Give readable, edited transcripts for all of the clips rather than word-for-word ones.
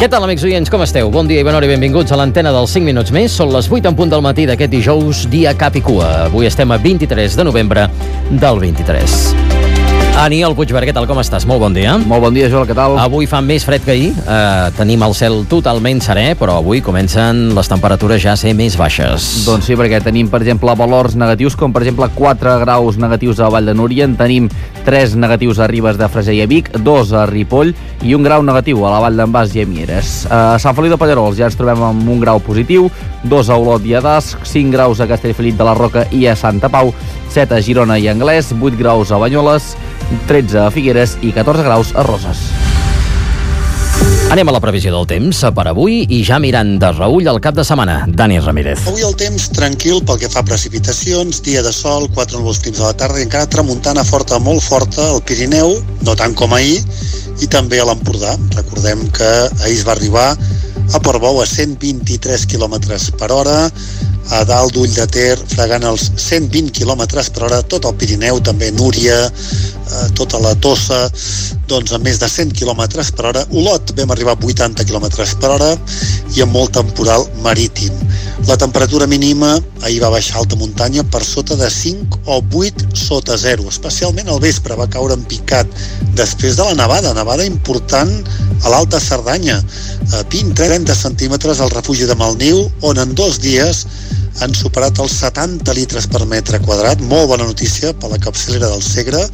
Què tal, amics oients, com esteu? Bon dia i bona hora i benvinguts a l'antena dels 5 minuts més. Són les 8 en punt del matí d'aquest dijous, dia cap i cua. Avui estem a 23 de novembre del 23. Aniol Puigverd, què tal, com estàs? Molt bon dia. Molt bon dia, Joel, què tal? Avui fa més fred que ahir, tenim el cel totalment serè, però avui comencen les temperatures ja a ser més baixes. Doncs sí, perquè tenim, per exemple, valors negatius, com per exemple 4 graus negatius a Vall de Núria, en tenim 3 negatius a Ribes de Freser i a Vic, 2 a Ripoll i 1 grau negatiu a la Vall d'en Bas i a Mieres. A Sant Feliu de Pallerols ja ens trobem amb 1 grau positiu, 2 a Olot i a Das, 5 graus a Castellfollit de la Roca i a Santa Pau, 7 a Girona i Anglès, 8 graus a Banyoles, 13 a Figueres i 14 graus a Roses. Anem a la previsió del temps per avui i ja mirant de reüll el cap de setmana. Dani Ramírez. Avui el temps tranquil pel que fa a precipitacions, dia de sol, 4 núvols prims a la tarda i encara tramuntana forta, molt forta al Pirineu, no tant com ahir, i també a l'Empordà. Recordem que ahir es va arribar a Portbou a 123 km per hora, a dalt d'Ull de Ter fregant els 120 km per hora, tot el Pirineu, també Núria, tota la Tossa, doncs a més de 100 km per hora. Olot vam arribar a 80 km per hora i amb molt temporal marítim. La temperatura mínima ahir va baixar a alta muntanya per sota de 5 o 8 sota 0, especialment al vespre va caure en picat després de la nevada important a l'Alta Cerdanya, 20-30 centímetres al refugi de Malniu, on en 2 dies han superat els 70 litres per metre quadrat, molt bona notícia per la capçalera del Segre,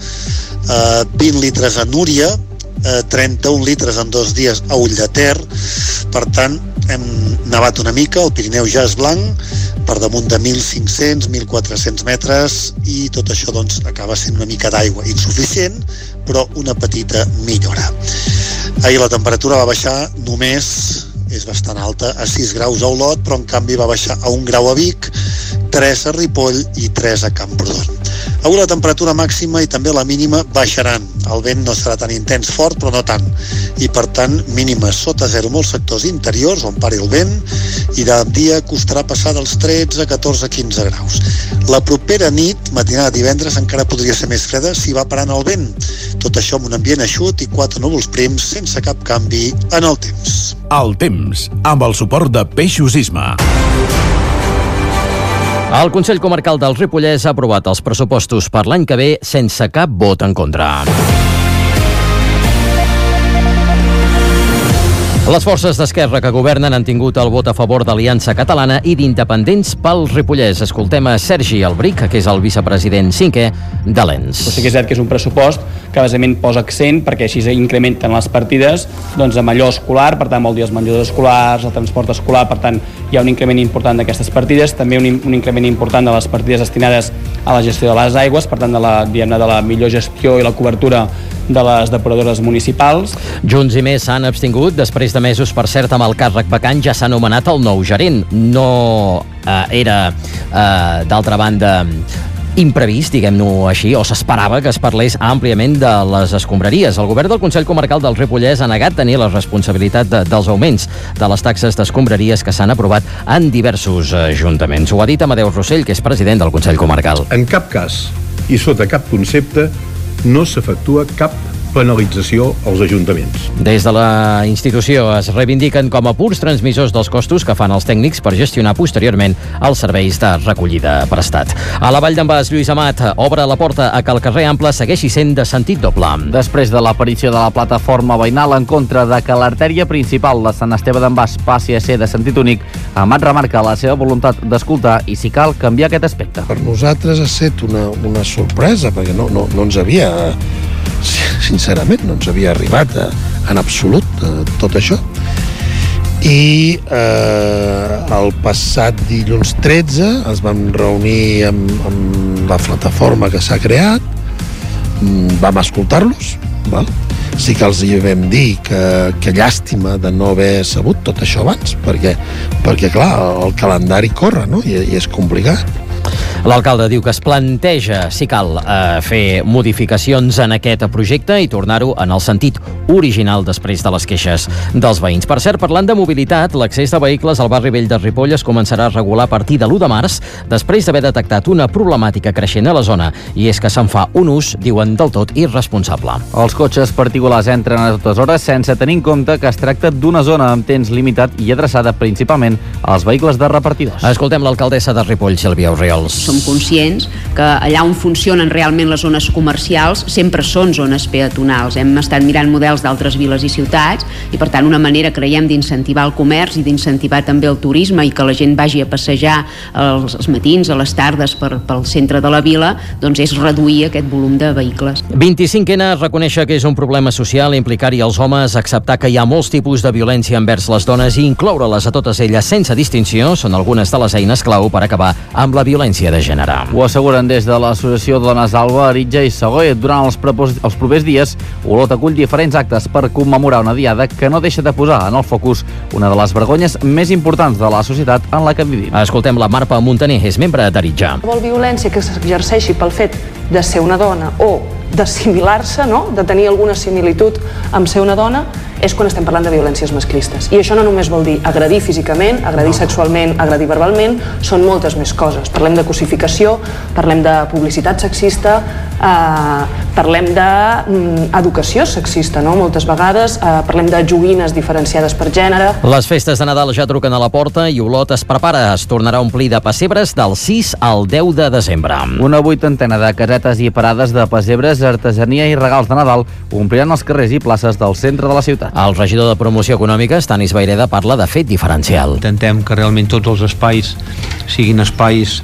20 litres a Núria, 31 litres en 2 dies a Ull de Ter. Per tant, hem nevat una mica, el Pirineu ja és blanc, per damunt de 1.500-1.400 metres, i tot això doncs acaba sent una mica d'aigua, insuficient, però una petita millora. Ahir la temperatura va baixar només, és bastant alta, a 6 graus a Olot, però en canvi va baixar a 1 grau a Vic, 3 a Ripoll i 3 a Camprodon. Avui la temperatura màxima i també la mínima baixaran. El vent no serà tan intens, fort, però no tant. I per tant, mínimes sota 0 molts sectors interiors on pari el vent, i de dia costarà passar dels 13 a 14 a 15 graus. La propera nit, matinada de divendres, encara podria ser més freda si va parant el vent. Tot això amb un ambient eixut i 4 núvols prims sense cap canvi en el temps. El temps, amb el suport de Peixos Isma. El Consell Comarcal del Ripollès ha aprovat els pressupostos per l'any que ve sense cap vot en contra. Les forces d'esquerra que governen han tingut el vot a favor d'Aliança Catalana i d'Independents pel Ripollès. Escoltem a Sergi Albric, que és el vicepresident 5è de l'ENS. Sí que és cert que és un pressupost que bàsicament posa accent perquè així incrementen les partides doncs, amb allò escolar, per tant vol dir els menjadors escolars, el transport escolar, per tant hi ha un increment important d'aquestes partides, també un increment important de les partides destinades a la gestió de les aigües, per tant de la millor gestió i la cobertura de les depuradores municipals. Junts i Més s'han abstingut després de mesos, per cert, amb el càrrec vacant ja s'ha nomenat el nou gerent. No era, d'altra banda, imprevist, diguem-ho així, o s'esperava que es parlés àmpliament de les escombraries. El govern del Consell Comarcal del Ripollès ha negat tenir la responsabilitat dels augments de les taxes d'escombraries que s'han aprovat en diversos ajuntaments. Ho ha dit Amadeu Rossell, que és president del Consell Comarcal. En cap cas i sota cap concepte no s'efectua cap penalització als ajuntaments. Des de la institució es reivindiquen com a purs transmissors dels costos que fan els tècnics per gestionar posteriorment els serveis de recollida prestat. A la Vall d'en Bas, Lluís Amat obre la porta a que el carrer Ample segueixi sent de sentit doble. Després de l'aparició de la plataforma veïnal en contra de que l'artèria principal de Sant Esteve d'en Bas passi a ser de sentit únic, Amat remarca la seva voluntat d'escoltar i, si cal, canviar aquest aspecte. Per nosaltres ha estat una sorpresa, perquè no ens havia... Sincerament, no ens havia arribat en absolut tot això. I el passat dilluns 13 ens vam reunir amb la plataforma que s'ha creat, vam escoltar-los, val? Sí que els vam dir que llàstima de no haver sabut tot això abans, perquè clar, el calendari corre, no? I és complicat. L'alcalde diu que es planteja, si cal, fer modificacions en aquest projecte i tornar-ho en el sentit original després de les queixes dels veïns. Per cert, parlant de mobilitat, l'accés de vehicles al barri vell de Ripoll es començarà a regular a partir de l'1 de març, després d'haver detectat una problemàtica creixent a la zona, i és que se'n fa un ús, diuen, del tot irresponsable. Els cotxes particulars entren a totes hores sense tenir en compte que es tracta d'una zona amb temps limitat i adreçada principalment als vehicles de repartidors. Escoltem l'alcaldessa de Ripoll, Sílvia Orriols. Som conscients que allà on funcionen realment les zones comercials sempre són zones peatonals. Hem estat mirant models d'altres viles i ciutats i, per tant, una manera, creiem, d'incentivar el comerç i d'incentivar també el turisme i que la gent vagi a passejar als matins, a les tardes pel centre de la vila, doncs és reduir aquest volum de vehicles. 25N reconèixer que és un problema social implicar-hi els homes, acceptar que hi ha molts tipus de violència envers les dones i incloure-les a totes elles sense distinció són algunes de les eines clau per acabar amb la violència de gènere. Ho asseguren des de l'Associació Dones Alba, Aritja i Segoia. Durant els propers dies, Olot acull diferents actes per commemorar una diada que no deixa de posar en el focus una de les vergonyes més importants de la societat en la que vivim. Escoltem la Marpa Montaner, és membre d'Aritja. Qualsevol violència que s'exerceixi pel fet de ser una dona o d'assimilar-se, no? De tenir alguna similitud amb ser una dona, és quan estem parlant de violències masclistes. I això no només vol dir agredir físicament, agredir sexualment, agredir verbalment, són moltes més coses. Parlem de cosificació, parlem de publicitat sexista, parlem d'educació sexista, no? Moltes vegades, parlem de joguines diferenciades per gènere. Les festes de Nadal ja truquen a la porta i Olot es prepara. Es tornarà a omplir de pessebres del 6 al 10 de desembre. Una vuitantena de casetes i parades de pessebres, artesania i regals de Nadal ompliran els carrers i places del centre de la ciutat. El regidor de Promoció Econòmica, Stanis Vaireda, parla de fet diferencial. Intentem que realment tots els espais siguin espais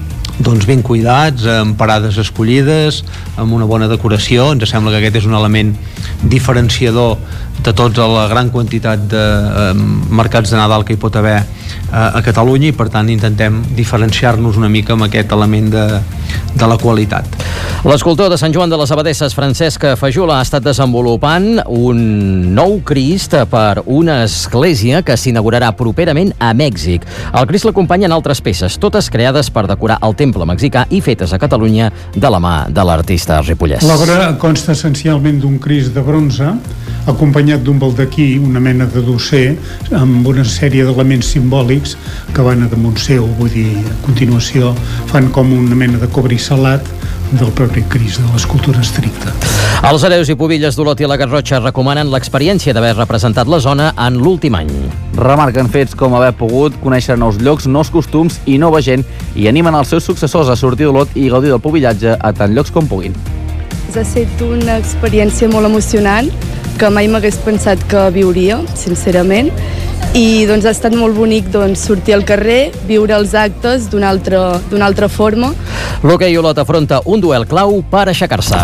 ben cuidats, amb parades escollides, amb una bona decoració. Ens sembla que aquest és un element diferenciador de tota la gran quantitat de mercats de Nadal que hi pot haver a Catalunya i, per tant, intentem diferenciar-nos una mica amb aquest element de la qualitat. L'escultor de Sant Joan de les Abadesses, Francesc Fajula, ha estat desenvolupant un nou Crist per una església que s'inaugurarà properament a Mèxic. El Crist l'acompanyen altres peces, totes creades per decorar el temple mexicà i fetes a Catalunya de la mà de l'artista ripollès. L'obra consta essencialment d'un Crist de bronze, acompanyat d'un baldaquí, una mena de dosser, amb una sèrie d'elements simbòlics que van a damunt seu, vull dir, a continuació fan com una mena de cobricelat del propi Crist, de l'escultura estricta. Els hereus i pubilles d'Olot i la Garrotxa recomanen l'experiència d'haver representat la zona en l'últim any. Remarquen fets com haver pogut conèixer nous llocs, nous costums i nova gent i animen els seus successors a sortir d'Olot i gaudir del pubillatge a tant llocs com puguin. Ha estat una experiència molt emocionant que mai m'hagués pensat que viuria, sincerament, i doncs ha estat molt bonic sortir al carrer, viure els actes d'una altra forma. L'Hoquei Olot afronta un duel clau per aixecar-se.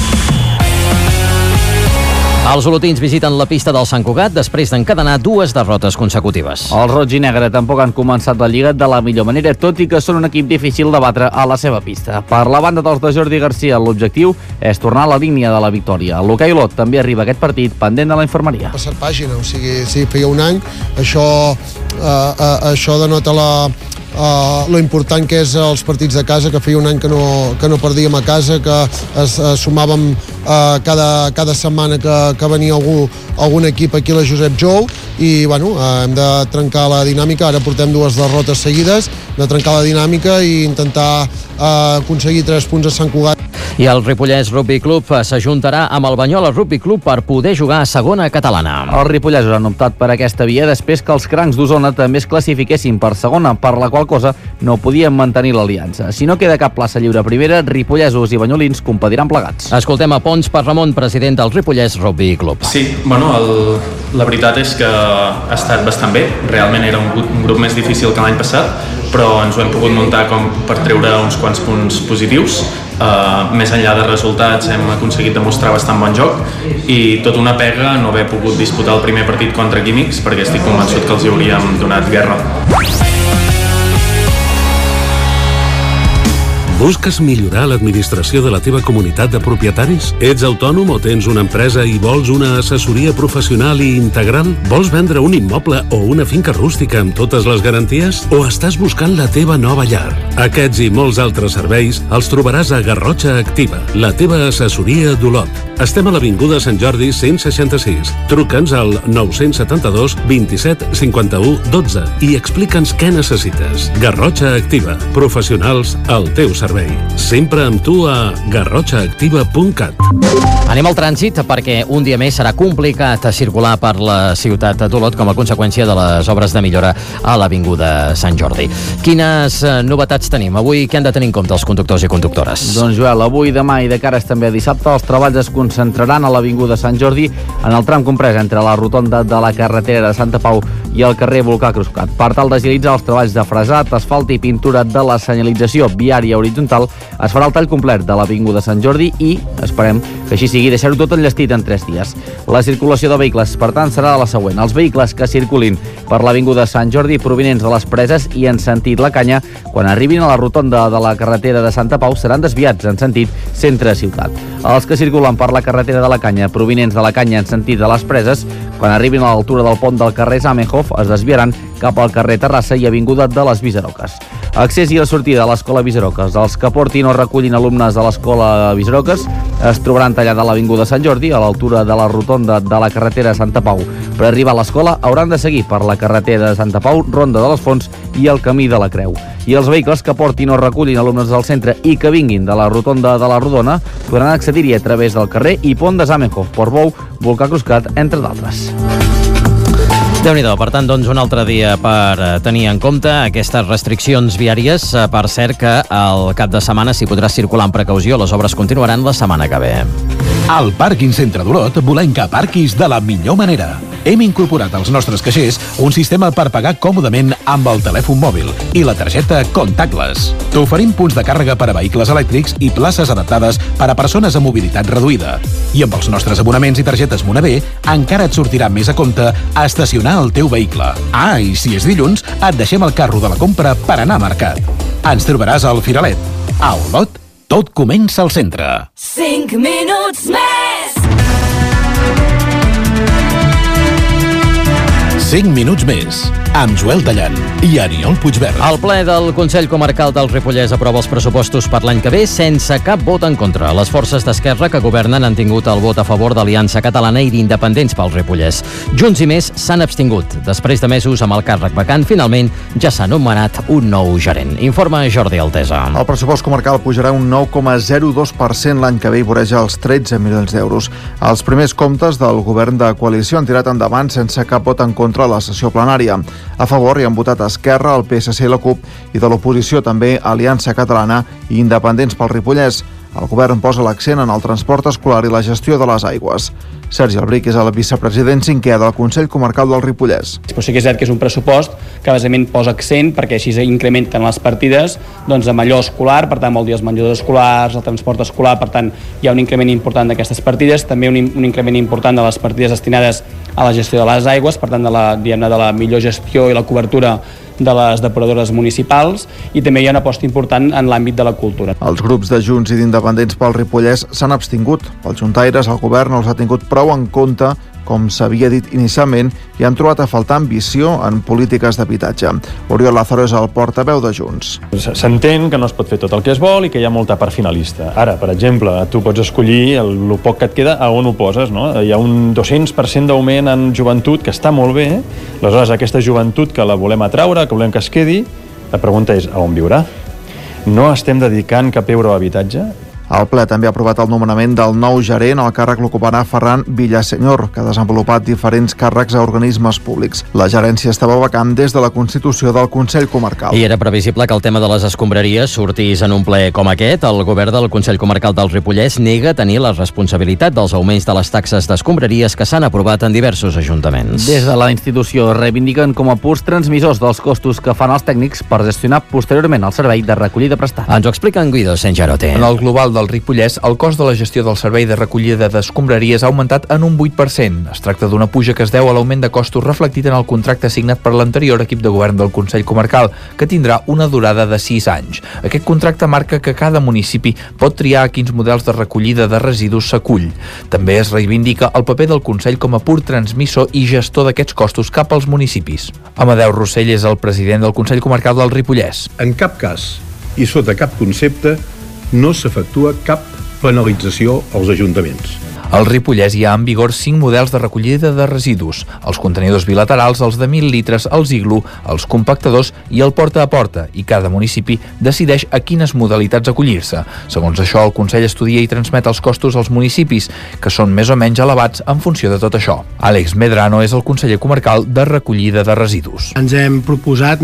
Els olotins visiten la pista del Sant Cugat després d'encadenar 2 derrotes consecutives. Els roig i negre tampoc han començat la Lliga de la millor manera, tot i que són un equip difícil de batre a la seva pista. Per la banda dels de Jordi Garcia, l'objectiu és tornar a la línia de la victòria. L'Hoquei Olot també arriba a aquest partit pendent de la infermeria. Passat pàgina, o sigui, sí, feia un any, això denota lo important que és els partits de casa, que feia un any que no perdíem a casa, que sumàvem cada setmana que venia algun equip aquí a la Josep Jou i bueno, hem de trencar la dinàmica. Ara portem 2 derrotes seguides, hem de trencar la dinàmica i intentar aconseguir 3 punts a Sant Cugat. I el Ripollès Rugby Club s'ajuntarà amb el Banyoles Rugby Club per poder jugar a segona catalana. Els ripollesos han optat per aquesta via després que els crancs d'Osona també es classifiquessin per segona, per la qual cosa no podien mantenir l'aliança. Si no queda cap plaça lliure a primera, ripollesos i banyolins competiran plegats. Escoltem a Pons Parramon, president del Ripollès Rugby Club. Sí, bueno, la veritat és que ha estat bastant bé. Realment era un grup més difícil que l'any passat, però ens ho hem pogut muntar com per treure uns quants punts positius. Més enllà de resultats hem aconseguit demostrar bastant bon joc i tota una pega no haver pogut disputar el primer partit contra Químics perquè estic convençut que els hi hauríem donat guerra. Busques millorar l'administració de la teva comunitat de propietaris? Ets autònom o tens una empresa i vols una assessoria professional i integral? Vols vendre un immoble o una finca rústica amb totes les garanties? O estàs buscant la teva nova llar? Aquests i molts altres serveis els trobaràs a Garrotxa Activa, la teva assessoria d'Olot. Estem a l'Avinguda Sant Jordi 166. Truca'ns al 972 27 51 12 i explica'ns què necessites. Garrotxa Activa, professionals al teu servei. Sempre amb tu a garrotxaactiva.cat. Anem al trànsit perquè un dia més serà complicat circular per la ciutat d'Olot com a conseqüència de les obres de millora a l'Avinguda Sant Jordi. Quines novetats tenim? Avui què han de tenir en compte els conductors i conductores? Doncs Joel, avui, demà i de cares també a dissabte, els treballs es concentraran a l'Avinguda Sant Jordi en el tram comprès entre la rotonda de la carretera de Santa Pau i el carrer Volcà Cruscat. Per tal d'agilitzar els treballs de fresat, asfalt i pintura de la senyalització viària horitzontal, es farà el tall complet de l'Avinguda Sant Jordi i esperem que així sigui deixar-ho tot enllestit en 3 dies. La circulació de vehicles, per tant, serà la següent. Els vehicles que circulin per l'Avinguda Sant Jordi provinents de les Preses i en sentit La Canya, quan arribin a la rotonda de la carretera de Santa Pau, seran desviats en sentit centre-ciutat. Els que circulen per la carretera de La Canya provinents de La Canya en sentit de les Preses, quan arribin a l'altura del pont del carrer Zamenhof, es desviaran cap al carrer Terrassa i Avinguda de les Visaroques. Accés i la sortida de l'Escola Visaroques. Els que portin o recullin alumnes de l'Escola Visaroques es trobaran tallada a l'Avinguda Sant Jordi, a l'altura de la rotonda de la carretera de Santa Pau. Per arribar a l'escola hauran de seguir per la carretera de Santa Pau, Ronda de les Fonts i el Camí de la Creu. I els vehicles que portin o recullin alumnes del centre i que vinguin de la rotonda de la Rodona podran accedir-hi a través del carrer i pont de Zamenhof, Portbou, Volcà Cruscat, entre d'altres. Déu-n'hi-do, per tant, doncs, un altre dia per tenir en compte aquestes restriccions viàries. Per cert que al cap de setmana s'hi podrà circular amb precaució. Les obres continuaran la setmana que ve. Al Pàrquing Centre d'Olot volem que aparquis de la millor manera. Hem incorporat als nostres caixers un sistema per pagar còmodament amb el telèfon mòbil i la targeta Contactless. T'oferim punts de càrrega per a vehicles elèctrics i places adaptades per a persones amb mobilitat reduïda. I amb els nostres abonaments i targetes Monavé encara et sortirà més a compte estacionar el teu vehicle. Ah, i si és dilluns, et deixem el carro de la compra per anar a mercat. Ens trobaràs al Firalet. A Olot, tot comença al centre. 5 minuts més! 5 minuts més, amb Joel Tallant i Aniol Puigverd. El ple del Consell Comarcal del Ripollès aprova els pressupostos per l'any que ve sense cap vot en contra. Les forces d'Esquerra que governen han tingut el vot a favor d'Aliança Catalana i d'Independents pel Ripollès. Junts i Més s'han abstingut. Després de mesos amb el càrrec vacant, finalment ja s'ha nomenat un nou gerent. Informa Jordi Altesa. El pressupost comarcal pujarà un 9,02% l'any que ve i voreja els 13 milions d'euros. Els primers comptes del govern de coalició han tirat endavant sense cap vot en contra a la sessió plenària. A favor hi han votat Esquerra, el PSC i la CUP, i de l'oposició també Aliança Catalana i Independents pel Ripollès. El govern posa l'accent en el transport escolar i la gestió de les aigües. Sergi Albric és el vicepresident cinquè del Consell Comarcal del Ripollès. Però sí que és cert que és un pressupost que bàsicament posa accent perquè així s'incrementen les partides doncs, amb allò escolar, per tant vol dir els menjadors escolars, el transport escolar, per tant hi ha un increment important d'aquestes partides, també un increment important de les partides destinades a la gestió de les aigües, per tant de la millor gestió i la cobertura de les depuradores municipals, i també hi ha una aposta important en l'àmbit de la cultura. Els grups de Junts i d'Independents pel Ripollès s'han abstingut. Pels juntaires, el govern els ha tingut prou en compte, com s'havia dit inicialment, i han trobat a faltar ambició en polítiques d'habitatge. Oriol Lázaro és el portaveu de Junts. S'entén que no es pot fer tot el que es vol i que hi ha molta part finalista. Ara, per exemple, tu pots escollir el poc que et queda a on ho poses, no? Hi ha un 200% d'augment en joventut, que està molt bé. Aleshores, aquesta joventut que la volem atraure, que volem que es quedi, la pregunta és a on viurà? No estem dedicant cap euro a habitatge? El ple també ha aprovat el nomenament del nou gerent. El càrrec l'ocuparà Ferran Villasenyor, que ha desenvolupat diferents càrrecs a organismes públics. La gerència estava vacant des de la constitució del Consell Comarcal. I era previsible que el tema de les escombraries sortís en un ple com aquest. El govern del Consell Comarcal del Ripollès nega tenir la responsabilitat dels augments de les taxes d'escombraries que s'han aprovat en diversos ajuntaments. Des de la institució reivindiquen com a purs transmissors dels costos que fan els tècnics per gestionar posteriorment el servei de recollida prestat. Ens ho explica en Guido Senjarote. En el global del Ripollès, el cost de la gestió del servei de recollida d'escombraries ha augmentat en un 8%. Es tracta d'una puja que es deu a l'augment de costos reflectit en el contracte signat per l'anterior equip de govern del Consell Comarcal, que tindrà una durada de 6 anys. Aquest contracte marca que cada municipi pot triar a quins models de recollida de residus s'acull. També es reivindica el paper del Consell com a pur transmissor i gestor d'aquests costos cap als municipis. Amadeu Rossell és el president del Consell Comarcal del Ripollès. En cap cas i sota cap concepte no s'efectua cap penalització als ajuntaments. Al Ripollès hi ha en vigor 5 models de recollida de residus: els contenidors bilaterals, els de 1.000 litres, els iglu, els compactadors i el porta a porta, i cada municipi decideix a quines modalitats acollir-se. Segons això, el Consell estudia i transmet els costos als municipis, que són més o menys elevats en funció de tot això. Àlex Medrano és el conseller comarcal de recollida de residus. Ens hem proposat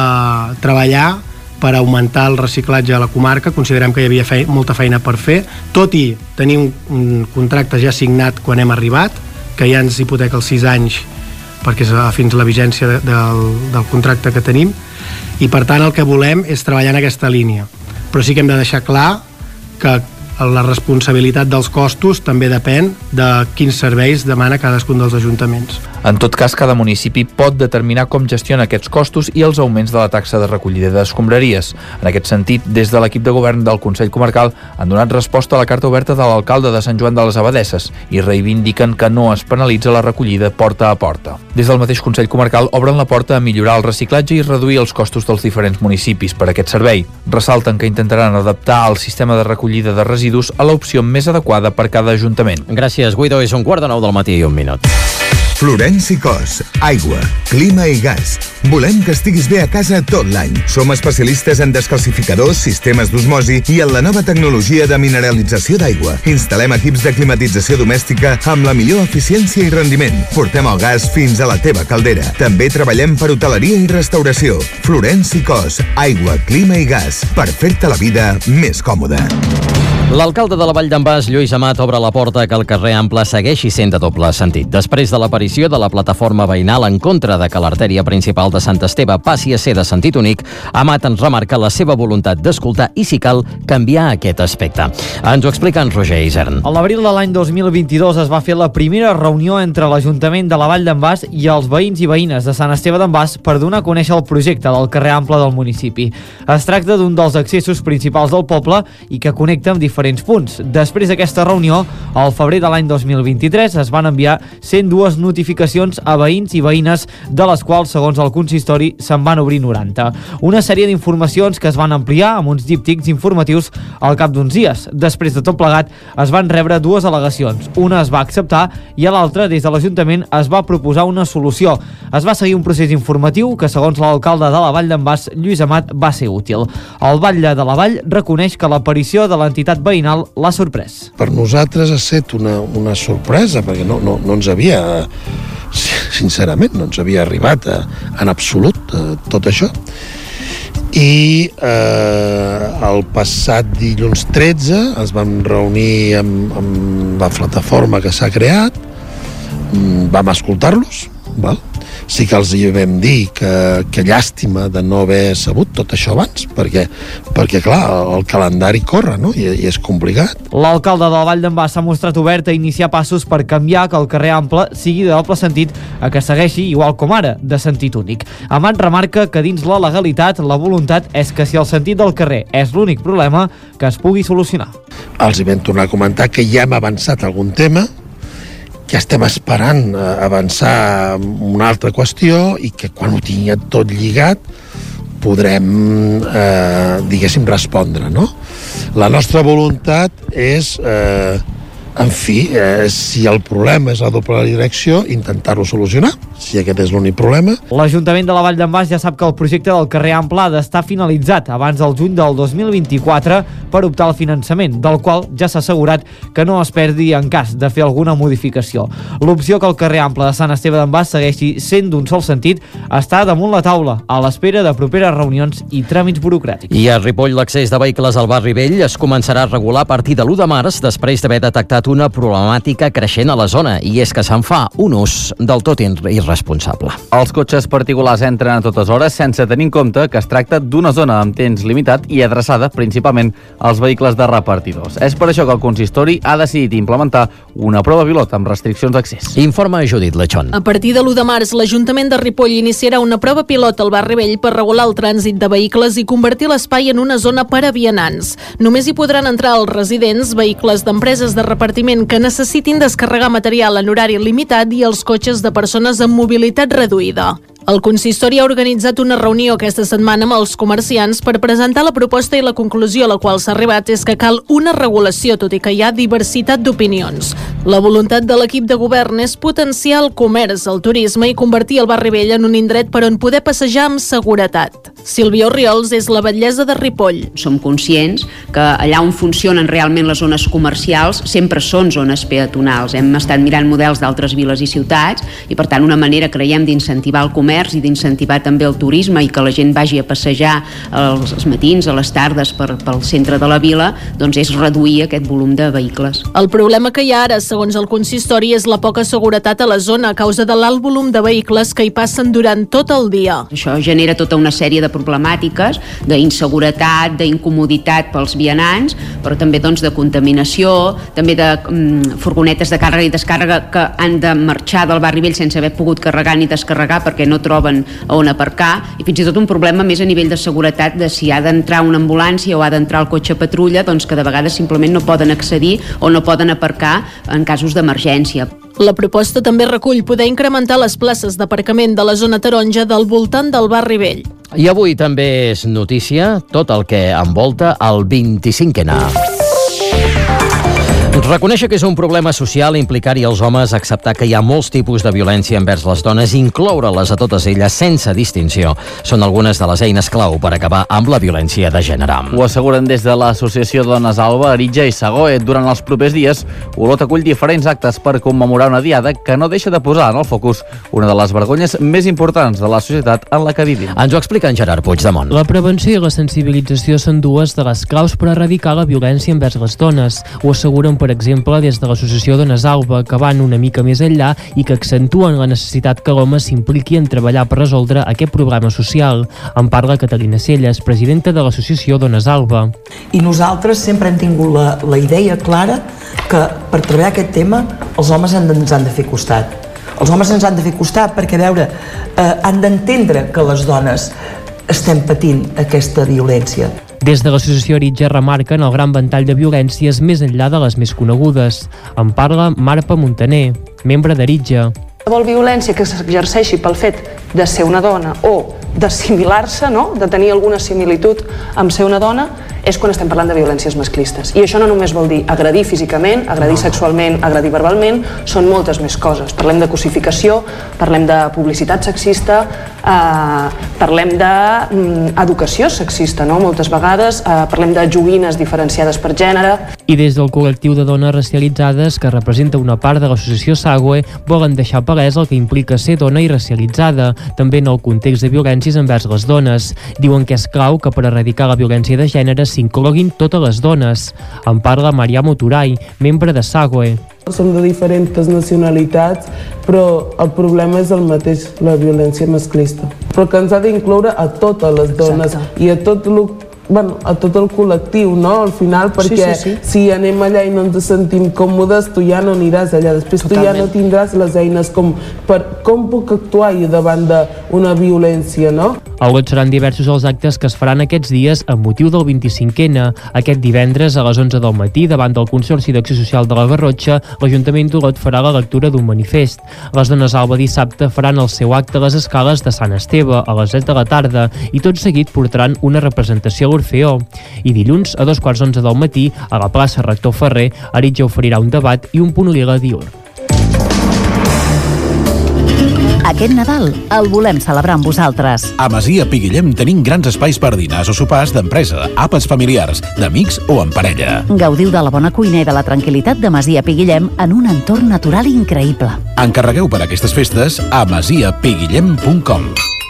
a treballar per augmentar el reciclatge a la comarca. Considerem que hi havia molta feina per fer, tot i tenir un contracte ja signat quan hem arribat, que ja ens hipoteca els 6 anys, perquè és fins la vigència del contracte que tenim, i per tant el que volem és treballar en aquesta línia. Però sí que hem de deixar clar que la responsabilitat dels costos també depèn de quins serveis demana cadascun dels ajuntaments. En tot cas, cada municipi pot determinar com gestiona aquests costos i els augments de la taxa de recollida d'escombraries. En aquest sentit, des de l'equip de govern del Consell Comarcal han donat resposta a la carta oberta de l'alcalde de Sant Joan de les Abadesses i reivindiquen que no es penalitza la recollida porta a porta. Des del mateix Consell Comarcal obren la porta a millorar el reciclatge i reduir els costos dels diferents municipis per a aquest servei. Ressalten que intentaran adaptar el sistema de recollida de residus a l'opció més adequada per cada ajuntament. Gràcies, Guido. És 1:15 del matí i 1 minut. Florenci Cos, aigua, clima i gas. Volem que estiguis bé a casa tot l'any. Som especialistes en descalcificadors, sistemes d'osmosi i en la nova tecnologia de mineralització d'aigua. Instal·lem equips de climatització domèstica amb la millor eficiència i rendiment. Portem el gas fins a la teva caldera. També treballem per hoteleria i restauració. Florenci Cos, aigua, clima i gas. Per fer-te la vida més còmoda. L'alcalde de la Vall d'en Bas, Lluís Amat, obre la porta que el carrer Ample segueixi sent de doble sentit. Després de l'aparició de la plataforma veïnal en contra de que l'artèria principal de Sant Esteve passi a ser de sentit únic, Amat ens remarca la seva voluntat d'escoltar i, si cal, canviar aquest aspecte. Ens ho explica en Roger Isern. A l'abril de l'any 2022 es va fer la primera reunió entre l'Ajuntament de la Vall d'en Bas i els veïns i veïnes de Sant Esteve d'en Bas per donar a conèixer el projecte del carrer Ample del municipi. Es tracta d'un dels accessos principals del poble i que connecta amb diferents punts. Després d'aquesta reunió, al febrer de l'any 2023, es van enviar 102 notificacions a veïns i veïnes, de les quals, segons el consistori, se'n van obrir 90. Una sèrie d'informacions que es van ampliar amb uns díptics informatius al cap d'uns dies. Després de tot plegat, es van rebre 2 al·legacions. Una es va acceptar i a l'altra, des de l'Ajuntament, es va proposar una solució. Es va seguir un procés informatiu que, segons l'alcalde de la Vall d'en Bas, Lluís Amat, va ser útil. El Batlle de la Vall reconeix que l'aparició de l'entitat veïnal l'ha sorprès. Per nosaltres ha estat una sorpresa, perquè no ens havia, sincerament, no ens havia arribat en absolut tot això. I el passat dilluns 13 es vam reunir amb la plataforma que s'ha creat, vam escoltar-los, val? Sí que els hi vam dir que llàstima de no haver sabut tot això abans, perquè clar, el calendari corre, no? I és complicat. L'alcalde de la Vall d'en Bas s'ha mostrat obert a iniciar passos per canviar que el carrer Ample sigui de doble sentit a que segueixi, igual com ara, de sentit únic. Amat remarca que dins la legalitat la voluntat és que si el sentit del carrer és l'únic problema, que es pugui solucionar. Els hi vam tornar a comentar que ja hem avançat algun tema, que estem esperant avançar una altra qüestió i que quan ho tingui tot lligat podrem, diguéssim, respondre, no? La nostra voluntat és, en fi, si el problema és la doble direcció, intentar-lo solucionar, si aquest és l'únic problema. L'Ajuntament de la Vall d'en Bas ja sap que el projecte del carrer Ample ha d'estar finalitzat abans del juny del 2024 per optar al finançament, del qual ja s'ha assegurat que no es perdi en cas de fer alguna modificació. L'opció que el carrer Ample de Sant Esteve d'en Bas segueixi sent d'un sol sentit està damunt la taula, a l'espera de properes reunions i tràmits burocràtics. I a Ripoll, l'accés de vehicles al barri vell es començarà a regular a partir de l'1 de març, després d'haver detectat una problemàtica creixent a la zona, i és que se'n fa un ús del tot irresponsable. Els cotxes particulars entren a totes hores sense tenir en compte que es tracta d'una zona amb temps limitat i adreçada principalment als vehicles de repartidors. És per això que el consistori ha decidit implementar una prova pilot amb restriccions d'accés. Informa Judit Lechón. A partir de l'1 de març, l'Ajuntament de Ripoll iniciarà una prova pilot al barri vell per regular el trànsit de vehicles i convertir l'espai en una zona per a vianants. Només hi podran entrar els residents, vehicles d'empreses de repartiment que necessitin descarregar material en horari limitat i els cotxes de persones amb mobilitat reduïda. El consistori ha organitzat una reunió aquesta setmana amb els comerciants per presentar la proposta i la conclusió a la qual s'ha arribat és que cal una regulació, tot i que hi ha diversitat d'opinions. La voluntat de l'equip de govern és potenciar el comerç, el turisme i convertir el barri vell en un indret per on poder passejar amb seguretat. Sílvia Orriols és la batllessa de Ripoll. Som conscients que allà on funcionen realment les zones comercials sempre són zones peatonals. Hem estat mirant models d'altres viles i ciutats i, per tant, una manera, creiem, d'incentivar el comerç i d'incentivar també el turisme i que la gent vagi a passejar als matins, a les tardes pel centre de la vila, doncs és reduir aquest volum de vehicles. El problema que hi ha ara, segons el consistori, és la poca seguretat a la zona a causa de l'alt volum de vehicles que hi passen durant tot el dia. Això genera tota una sèrie de problemàtiques, d'inseguretat, d'incomoditat pels vianants, però també doncs, de contaminació, també de furgonetes de càrrega i descàrrega que han de marxar del barri vell sense haver pogut carregar ni descarregar perquè no troben on aparcar, i fins i tot un problema més a nivell de seguretat de si ha d'entrar una ambulància o ha d'entrar el cotxe patrulla, doncs que de vegades simplement no poden accedir o no poden aparcar en casos d'emergència. La proposta també recull poder incrementar les places d'aparcament de la zona taronja del voltant del barri vell. I avui també és notícia tot el que envolta el 25N. Reconèixer que és un problema social implicar-hi els homes, acceptar que hi ha molts tipus de violència envers les dones, incloure-les a totes elles sense distinció, són algunes de les eines clau per acabar amb la violència de gènere. Ho asseguren des de l'Associació Dones Alba, Aritja i Sagoe. Durant els propers dies, Olot acull diferents actes per commemorar una diada que no deixa de posar en el focus una de les vergonyes més importants de la societat en la que vivim. Ens ho explica en Gerard Puigdemont. La prevenció i la sensibilització són dues de les claus per erradicar la violència envers les dones. Ho asseguren, per exemple, des de l'Associació Dones Alba, que van una mica més enllà i que accentuen la necessitat que l'home s'impliqui en treballar per resoldre aquest problema social. En parla Catalina Celles, presidenta de l'Associació Dones Alba. I nosaltres sempre hem tingut la idea clara que per treballar aquest tema els homes ens han de fer costat. Els homes ens han de fer costat perquè, a veure, han d'entendre que les dones estem patint aquesta violència. Des de l'associació Aritja remarquen el gran ventall de violències més enllà de les més conegudes. En parla Marpa Montaner, membre d'Aritja. Qualsevol violència que s'exerceixi pel fet de ser una dona o d'assimilar-se, no? De tenir alguna similitud amb ser una dona, és quan estem parlant de violències masclistes. I això no només vol dir agredir físicament, agredir sexualment, agredir verbalment, són moltes més coses. Parlem de cosificació, parlem de publicitat sexista, parlem d'educació sexista, no? Moltes vegades, parlem de joguines diferenciades per gènere. I des del col·lectiu de dones racialitzades, que representa una part de l'associació Sagoe, volen deixar palès el que implica ser dona i racialitzada, també en el context de violències envers les dones. Diuen que és clau que per erradicar la violència de gènere s'incloguin totes les dones. En parla Mariamo Turay, membre de Sagoe. Som de diferents nacionalitats, però el problema és el mateix, la violència masclista. Però que ens ha d'incloure a totes les dones. Exacte. I a tot el col·lectiu, no? Al final, perquè si anem allà i no ens sentim còmodes, tu ja no aniràs allà. Després tu ja no tindràs les eines com puc actuar jo davant d'una violència, no? A Olot seran diversos els actes que es faran aquests dies amb motiu del 25N. Aquest divendres a les 11 del matí, davant del Consorci d'Acció Social de la Garrotxa, l'Ajuntament d'Olot farà la lectura d'un manifest. Les Dones Alba dissabte faran el seu acte a les escales de Sant Esteve a les 7 de la tarda i tot seguit portaran una representació a l'Orfeó. I dilluns, a 2:15 del matí, a la plaça Rector Ferrer, Aritja oferirà un debat i un punt lila diürn. Aquest Nadal el volem celebrar amb vosaltres. A Masia Piguillem tenim grans espais per dinars o sopars d'empresa, àpats familiars, d'amics o en parella. Gaudiu de la bona cuina i de la tranquil·litat de Masia Piguillem en un entorn natural increïble. Encarregueu per aquestes festes a masiapiguillem.com.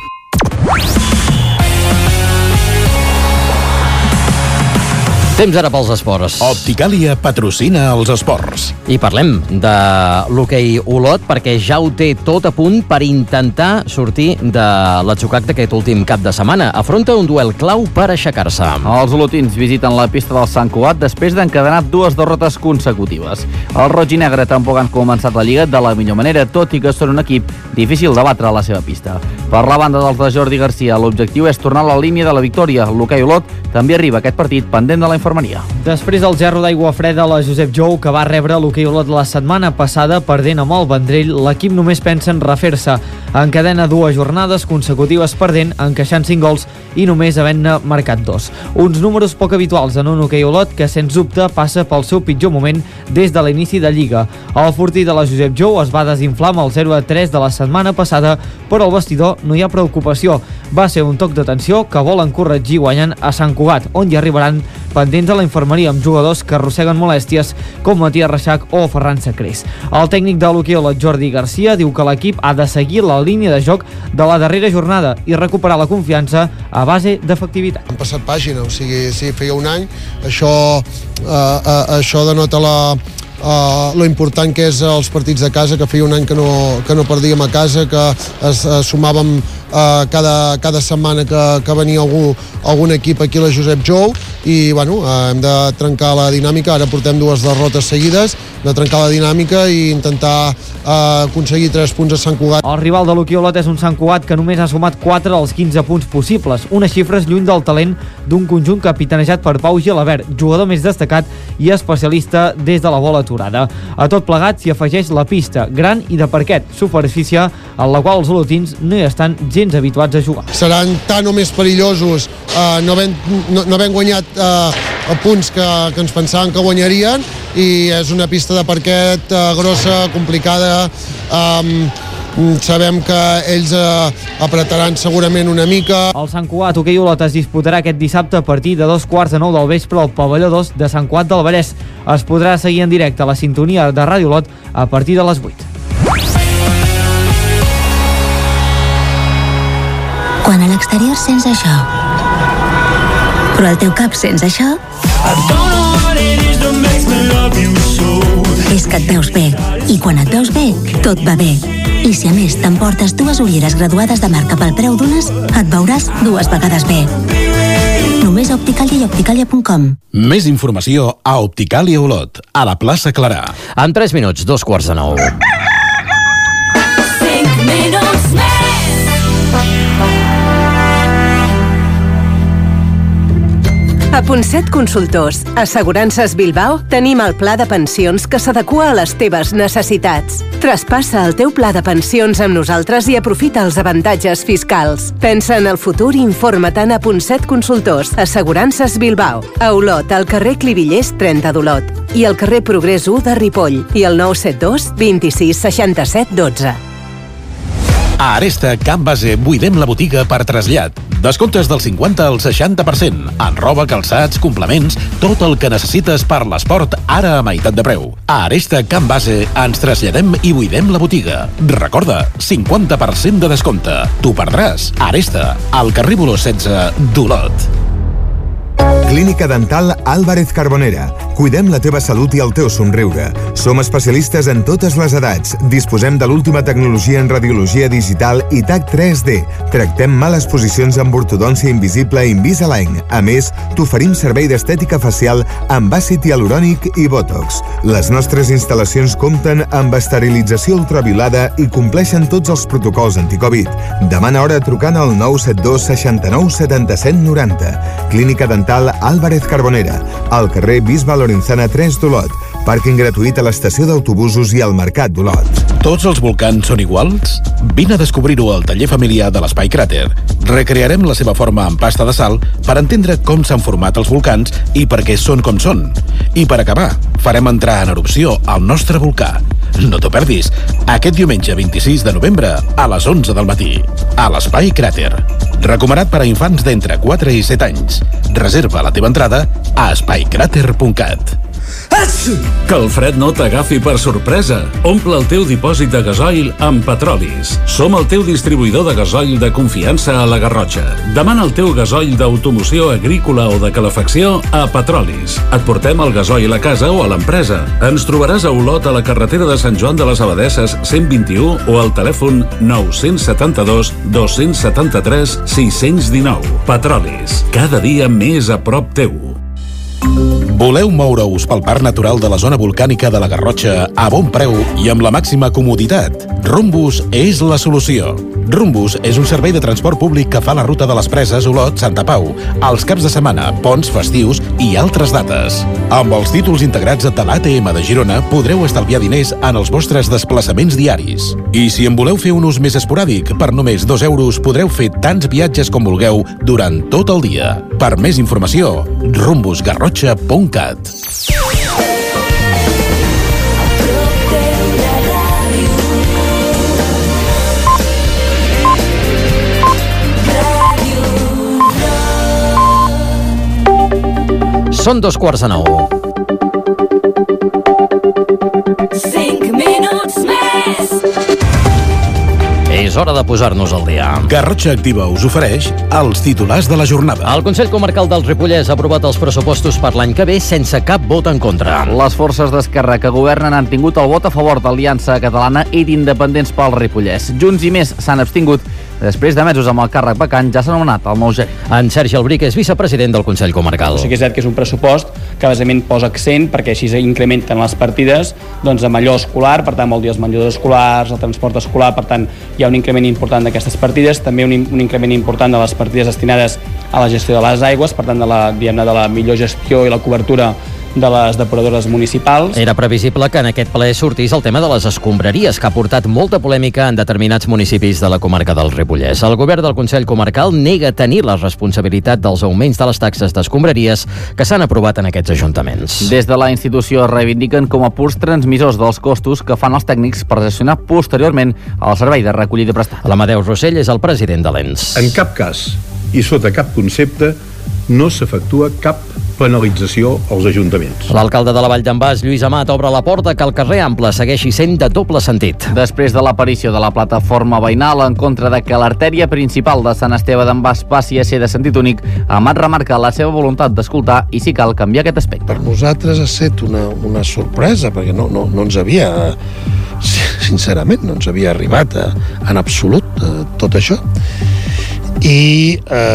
Temps ara pels esports. Opticàlia patrocina els esports. I parlem de l'hoquei Olot perquè ja ho té tot a punt per intentar sortir de l'atzucac d'aquest últim cap de setmana. Afronta un duel clau per aixecar-se. Els olotins visiten la pista del Sant Cugat després d'encadenar 2 derrotes consecutives. El roig i negre tampoc han començat la Lliga de la millor manera, tot i que són un equip difícil de batre a la seva pista. Per la banda dels de Jordi Garcia, l'objectiu és tornar a la línia de la victòria. L'hoquei Olot també arriba a aquest partit pendent de la informació infermeria. Després del gerro d'aigua freda, la Josep Jou, que va rebre l'hoquei Olot la setmana passada perdent amb el Vendrell, l'equip només pensa en refer-se. Encadena 2 jornades consecutives perdent, encaixant 5 gols i només havent-ne marcat 2. Uns números poc habituals en un hoquei Olot que, sens dubte, passa pel seu pitjor moment des de l'inici de Lliga. El fortí de la Josep Jou es va desinflar amb el 0-3 de la setmana passada, però al vestidor no hi ha preocupació. Va ser un toc d'atenció que volen corregir guanyant a Sant Cugat, on hi arribaran pendents a la infermeria amb jugadors que arrosseguen molèsties com Matías Reixac o Ferran Sacrés. El tècnic de l'hoquei Olot, Jordi Garcia, diu que l'equip ha de seguir la línia de joc de la darrera jornada i recuperar la confiança a base d'efectivitat. Han passat pàgina, o sigui, si feia un any, això denota lo important que és els partits de casa, que feia un any que no perdíem a casa, que sumàvem cada setmana que venia algun equip aquí a la Josep Jou i bueno, hem de trencar la dinàmica. Ara portem 2 derrotes seguides, de trencar la dinàmica i intentar aconseguir 3 punts a Sant Cugat. El rival de l'hoquei Olot és un Sant Cugat que només ha sumat 4 dels 15 punts possibles, unes xifres lluny del talent d'un conjunt capitanejat per Pau Gilabert, jugador més destacat i especialista des de la bola aturada. A tot plegat s'hi afegeix la pista, gran i de parquet, superfície en la qual els olotins no hi estan gens habituats a jugar. Seran tan o més perillosos no havent guanyat punts que ens pensàvem que guanyarien, i és una pista de parquet grossa, complicada. Sabem que ells apretaran segurament una mica. El Sant Cugat hoquei Olot es disputarà aquest dissabte a partir de 2:15 del vespre al pavelló 2 de Sant Cugat del Vallès. Es podrà seguir en directe a la sintonia de Ràdio Olot a partir de les 8. Quan a l'exterior sents això, però al teu cap sents això, és que et veus bé. I quan et veus bé, tot va bé. I si a més t'emportes 2 ulleres graduades de marca pel preu d'unes, et veuràs 2 vegades bé. Només a Opticalia i opticalia.com. Més informació a Opticalia Olot, a la plaça Clarà. En 3 minuts, 8:45. 5 minuts més. A Ponset Consultors, Assegurances Bilbao, tenim el pla de pensions que s'adequa a les teves necessitats. Traspassa el teu pla de pensions amb nosaltres i aprofita els avantatges fiscals. Pensa en el futur i informa-te'n a Ponset Consultors, Assegurances Bilbao. A Olot, al carrer Clivillers 30 d'Olot. I al carrer Progrés 1 de Ripoll. I el 972 26 67 12. A Aresta Can Base buidem la botiga per trasllat. Descomptes del 50 al 60%. En roba, calçats, complements, tot el que necessites per l'esport, ara a meitat de preu. A Aresta Can Base ens traslladem i buidem la botiga. Recorda, 50% de descompte. T'ho perdràs. Aresta, al carrer Boló 16 d'Olot. Clínica Dental Álvarez Carbonera. Cuidem la teva salut i el teu somriure. Som especialistes en totes les edats. Disposem de l'última tecnologia en radiologia digital i TAC 3D. Tractem males posicions amb ortodòncia invisible Invisalign. A més, t'oferim servei d'estètica facial amb àcid hialurònic i Botox. Les nostres instal·lacions compten amb esterilització ultraviolada i compleixen tots els protocols anticovid. Demana hora trucant al 972 69 77 90. Clínica Dental Álvarez Carbonera, al carrer Bisbe Lorenzana 3 d'Olot. Pàrquing gratuït a l'estació d'autobusos i al Mercat d'Olot. Tots els volcans són iguals? Vine a descobrir-ho al taller familiar de l'Espai Cràter. Recrearem la seva forma en pasta de sal per entendre com s'han format els volcans i per què són com són. I per acabar, farem entrar en erupció el nostre volcà. No t'ho perdis, aquest diumenge 26 de novembre a les 11 del matí, a l'Espai Cràter. Recomanat per a infants d'entre 4 i 7 anys. Reserva la teva entrada a spycrater.cat. Que el fred no t'agafi per sorpresa. Omple el teu dipòsit de gasoil amb Petrolis. Som el teu distribuïdor de gasoil de confiança a la Garrotxa. Demana el teu gasoil d'automoció agrícola o de calefacció a Petrolis. Et portem el gasoil a casa o a l'empresa. Ens trobaràs a Olot, a la carretera de Sant Joan de les Abadesses 121 o al telèfon 972 273 619. Petrolis. Cada dia més a prop teu. Voleu moure-us pel Parc Natural de la Zona Volcànica de la Garrotxa a bon preu i amb la màxima comoditat? Rumbus és la solució. Rumbus és un servei de transport públic que fa la ruta de les Preses, Olot, Santa Pau, els caps de setmana, ponts, festius i altres dates. Amb els títols integrats de l'ATM de Girona podreu estalviar diners en els vostres desplaçaments diaris. I si en voleu fer un ús més esporàdic, per només 2 euros podreu fer tants viatges com vulgueu durant tot el dia. Per més informació, rumbusgarrotxa.cat. Són 2:45. 5 minuts més. És hora de posar-nos al dia. Garrotxa Activa us ofereix els titulars de la jornada. El Consell Comarcal del Ripollès ha aprovat els pressupostos per l'any que ve sense cap vot en contra. Les forces d'Esquerra que governen han tingut el vot a favor d'Aliança Catalana i d'Independents pel Ripollès. Junts i Més s'han abstingut. Després de mesos amb el càrrec vacant, ja s'ha nomenat el nou gerent. En Sergi Albric és vicepresident del Consell Comarcal. Sí que és cert que és un pressupost que bàsicament posa accent perquè així s'incrementen les partides doncs, amb allò escolar, per tant vol dir els menjadors escolars, el transport escolar, per tant hi ha un increment important d'aquestes partides, també un increment important de les partides destinades a la gestió de les aigües, per tant de la millor gestió i la cobertura de les depuradores municipals. Era previsible que en aquest ple sortís el tema de les escombraries, que ha portat molta polèmica en determinats municipis de la comarca del Ripollès. El govern del Consell Comarcal nega tenir la responsabilitat dels augments de les taxes d'escombraries que s'han aprovat en aquests ajuntaments. Des de la institució reivindiquen com a purs transmissors dels costos que fan els tècnics per gestionar posteriorment el servei de recollida prestat. L'Amadeu Rossell és el president de l'ENS. En cap cas i sota cap concepte no s'efectua cap penalització als ajuntaments. L'alcalde de la Vall d'en Bas, Lluís Amat, obre la porta que el carrer Ample segueixi sent de doble sentit. Després de l'aparició de la plataforma veïnal en contra de que l'artèria principal de Sant Esteve d'en Bas passi a ser de sentit únic, Amat remarca la seva voluntat d'escoltar i, si cal, canviar aquest aspecte. Per nosaltres ha estat una sorpresa, perquè no ens havia, sincerament, no ens havia arribat en absolut tot això. I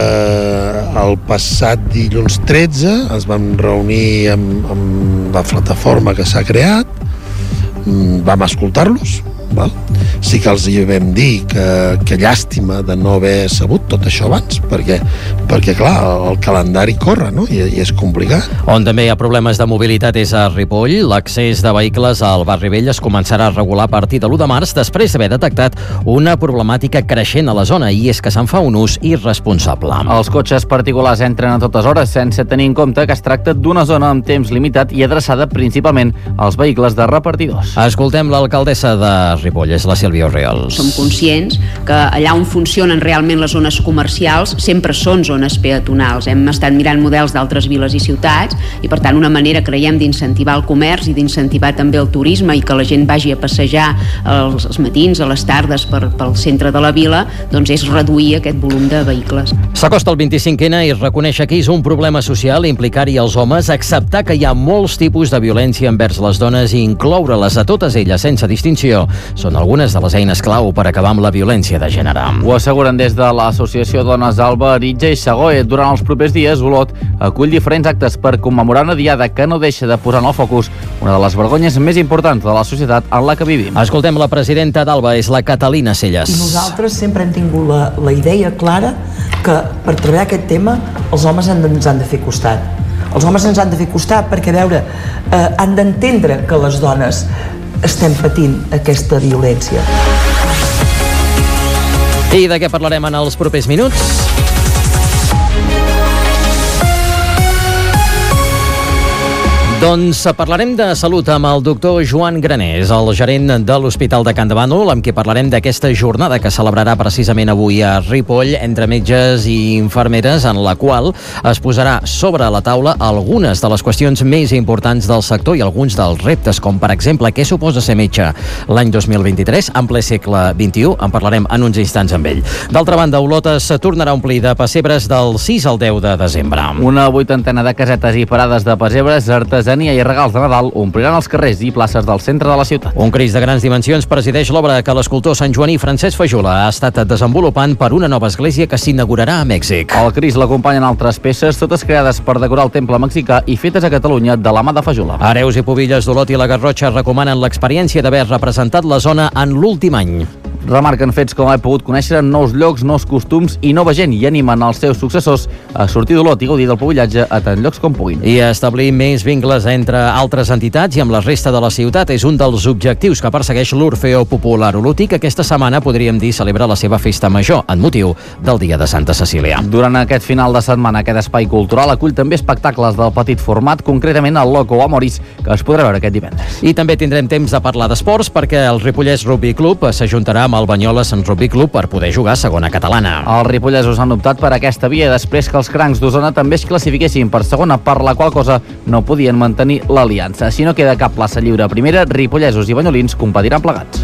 el passat dilluns 13 ens vam reunir amb la plataforma que s'ha creat, vam escoltar-los, val? Sí que els hi vam dir que llàstima de no haver sabut tot això abans, perquè clar, el calendari corre, no? I és complicat. On també hi ha problemes de mobilitat és a Ripoll. L'accés de vehicles al barri vell es començarà a regular a partir de l'1 de març després d'haver detectat una problemàtica creixent a la zona, i és que se'n fa un ús irresponsable. Els cotxes particulars entren a totes hores sense tenir en compte que es tracta d'una zona amb temps limitat i adreçada principalment als vehicles de repartidors. Escoltem l'alcaldessa de Ripoll, és la Sílvia Orriols. Som conscients que allà on funcionen realment les zones comercials sempre són zones peatonals. Hem estat mirant models d'altres viles i ciutats i, per tant, una manera, creiem, d'incentivar el comerç i d'incentivar també el turisme i que la gent vagi a passejar els matins, a les tardes pel centre de la vila, doncs és reduir aquest volum de vehicles. S'acosta el 25N i reconèixer que és un problema social implicar-hi els homes, acceptar que hi ha molts tipus de violència envers les dones i incloure-les a totes elles sense distinció són algunes de les eines clau per acabar amb la violència de gènere. Ho asseguren des de l'Associació Dones Alba, Aritja i Segoe. Durant els propers dies, Olot acull diferents actes per commemorar una diada que no deixa de posar en el focus una de les vergonyes més importants de la societat en la que vivim. Escoltem la presidenta d'Alba, és la Catalina Celles. I nosaltres sempre hem tingut la idea clara que per treballar aquest tema els homes ens han de fer costat. Els homes ens han de fer costat perquè, a veure, han d'entendre que les dones estem patint aquesta violència. I de què parlarem en els propers minuts? Doncs parlarem de salut amb el doctor Joan Granés, el gerent de l'Hospital de Can de Bànol, amb qui parlarem d'aquesta jornada que celebrarà precisament avui a Ripoll entre metges i infermeres, en la qual es posarà sobre la taula algunes de les qüestions més importants del sector i alguns dels reptes, com per exemple què suposa ser metge l'any 2023, en ple segle XXI. En parlarem en uns instants amb ell. D'altra banda, Olot es tornarà a omplir de pessebres del 6 al 10 de desembre. Una 80 de casetes i parades de pessebres artesanals artesania i regals de Nadal ompliran els carrers i places del centre de la ciutat. Un Cris de grans dimensions presideix l'obra que l'escultor santjoaní Francesc Fajula ha estat desenvolupant per una nova església que s'inaugurarà a Mèxic. El Cris l'acompanyen altres peces, totes creades per decorar el temple mexicà i fetes a Catalunya de la mà de Fajula. Hereus i Pubilles d'Olot i la Garrotxa recomanen l'experiència d'haver representat la zona en l'últim any. Remarquen fets com haver pogut conèixer nous llocs, nous costums i nova gent i animen els seus successors a sortir d'Olot i gaudir del pubillatge a tant llocs com puguin. I establir més vincles entre altres entitats i amb la resta de la ciutat és un dels objectius que persegueix l'Orfeó Popular Olotí, que aquesta setmana, podríem dir, celebra la seva festa major en motiu del Dia de Santa Cecília. Durant aquest final de setmana, aquest espai cultural acull també espectacles del petit format, concretament el Loco Amoris, que es podrà veure aquest divendres. I també tindrem temps de parlar d'esports perquè el Ripollès Rugby Club s'ajuntarà amb el Banyoles Rugby Club per poder jugar a segona catalana. Els ripollesos han optat per aquesta via després que els crancs d'Osona també es classifiquessin per segona, per la qual cosa no podien mantenir l'aliança. Si no queda cap plaça lliure a primera, ripollesos i banyolins competiran plegats.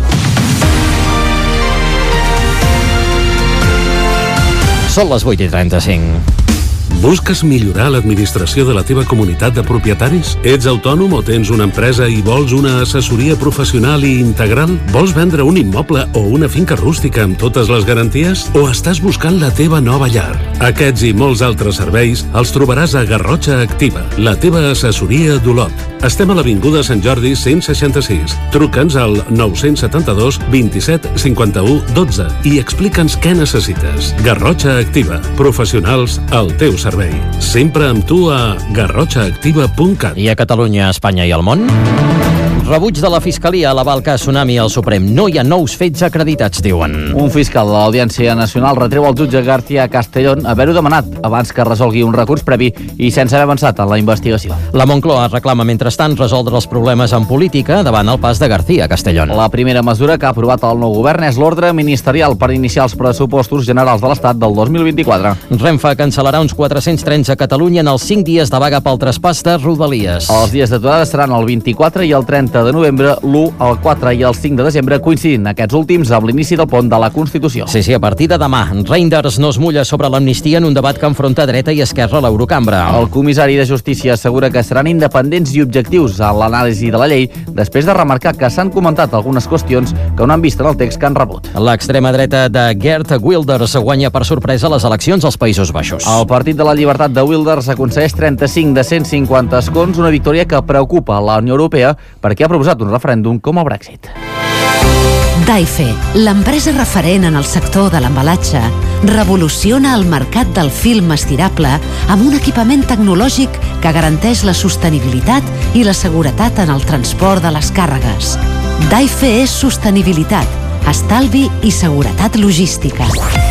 Són les 8:35. Busques millorar l'administració de la teva comunitat de propietaris? Ets autònom o tens una empresa i vols una assessoria professional i integral? Vols vendre un immoble o una finca rústica amb totes les garanties? O estàs buscant la teva nova llar? Aquests i molts altres serveis els trobaràs a Garrotxa Activa, la teva assessoria d'Olot. Estem a l'Avinguda Sant Jordi 166. Truca'ns al 972 27 51 12 i explica'ns què necessites. Garrotxa Activa. Professionals al teu servei. Sempre amb tu a garrotxaactiva.cat. I a Catalunya, Espanya i el món? Rebuig de la Fiscalia a l'aval cas Tsunami al Suprem. No hi ha nous fets acreditats, diuen. Un fiscal de l'Audiència Nacional retreu al jutge García Castellón haver-ho demanat abans que resolgui un recurs previ i sense haver avançat en la investigació. La Moncloa reclama, mentrestant, resoldre els problemes en política davant el pas de García Castellón. La primera mesura que ha aprovat el nou govern és l'ordre ministerial per iniciar els pressupostos generals de l'Estat del 2024. Renfe cancel·larà uns 400 trens a Catalunya en els 5 dies de vaga pel traspàs de Rodalies. Els dies d'aturada seran el 24 i el 30 de novembre, l'1, el 4 i el 5 de desembre, coincidint aquests últims amb l'inici del pont de la Constitució. Sí, a partir de demà. Reinders no es mulla sobre l'amnistia en un debat que enfronta dreta i esquerra a l'Eurocambra. El comissari de Justícia assegura que seran independents i objectius a l'anàlisi de la llei, després de remarcar que s'han comentat algunes qüestions que no han vist en el text que han rebut. L'extrema dreta de Geert Wilders guanya per sorpresa les eleccions als Països Baixos. El Partit de la Llibertat de Wilders aconsegueix 35 de 150 escons, una victòria que preocupa la Unió Europea perquè ha proposat un referèndum com a Brexit. Daife, l'empresa referent en el sector de l'embalatge, revoluciona el mercat del film estirable amb un equipament tecnològic que garanteix la sostenibilitat i la seguretat en el transport de les càrregues. Daife és sostenibilitat, estalvi i seguretat logística.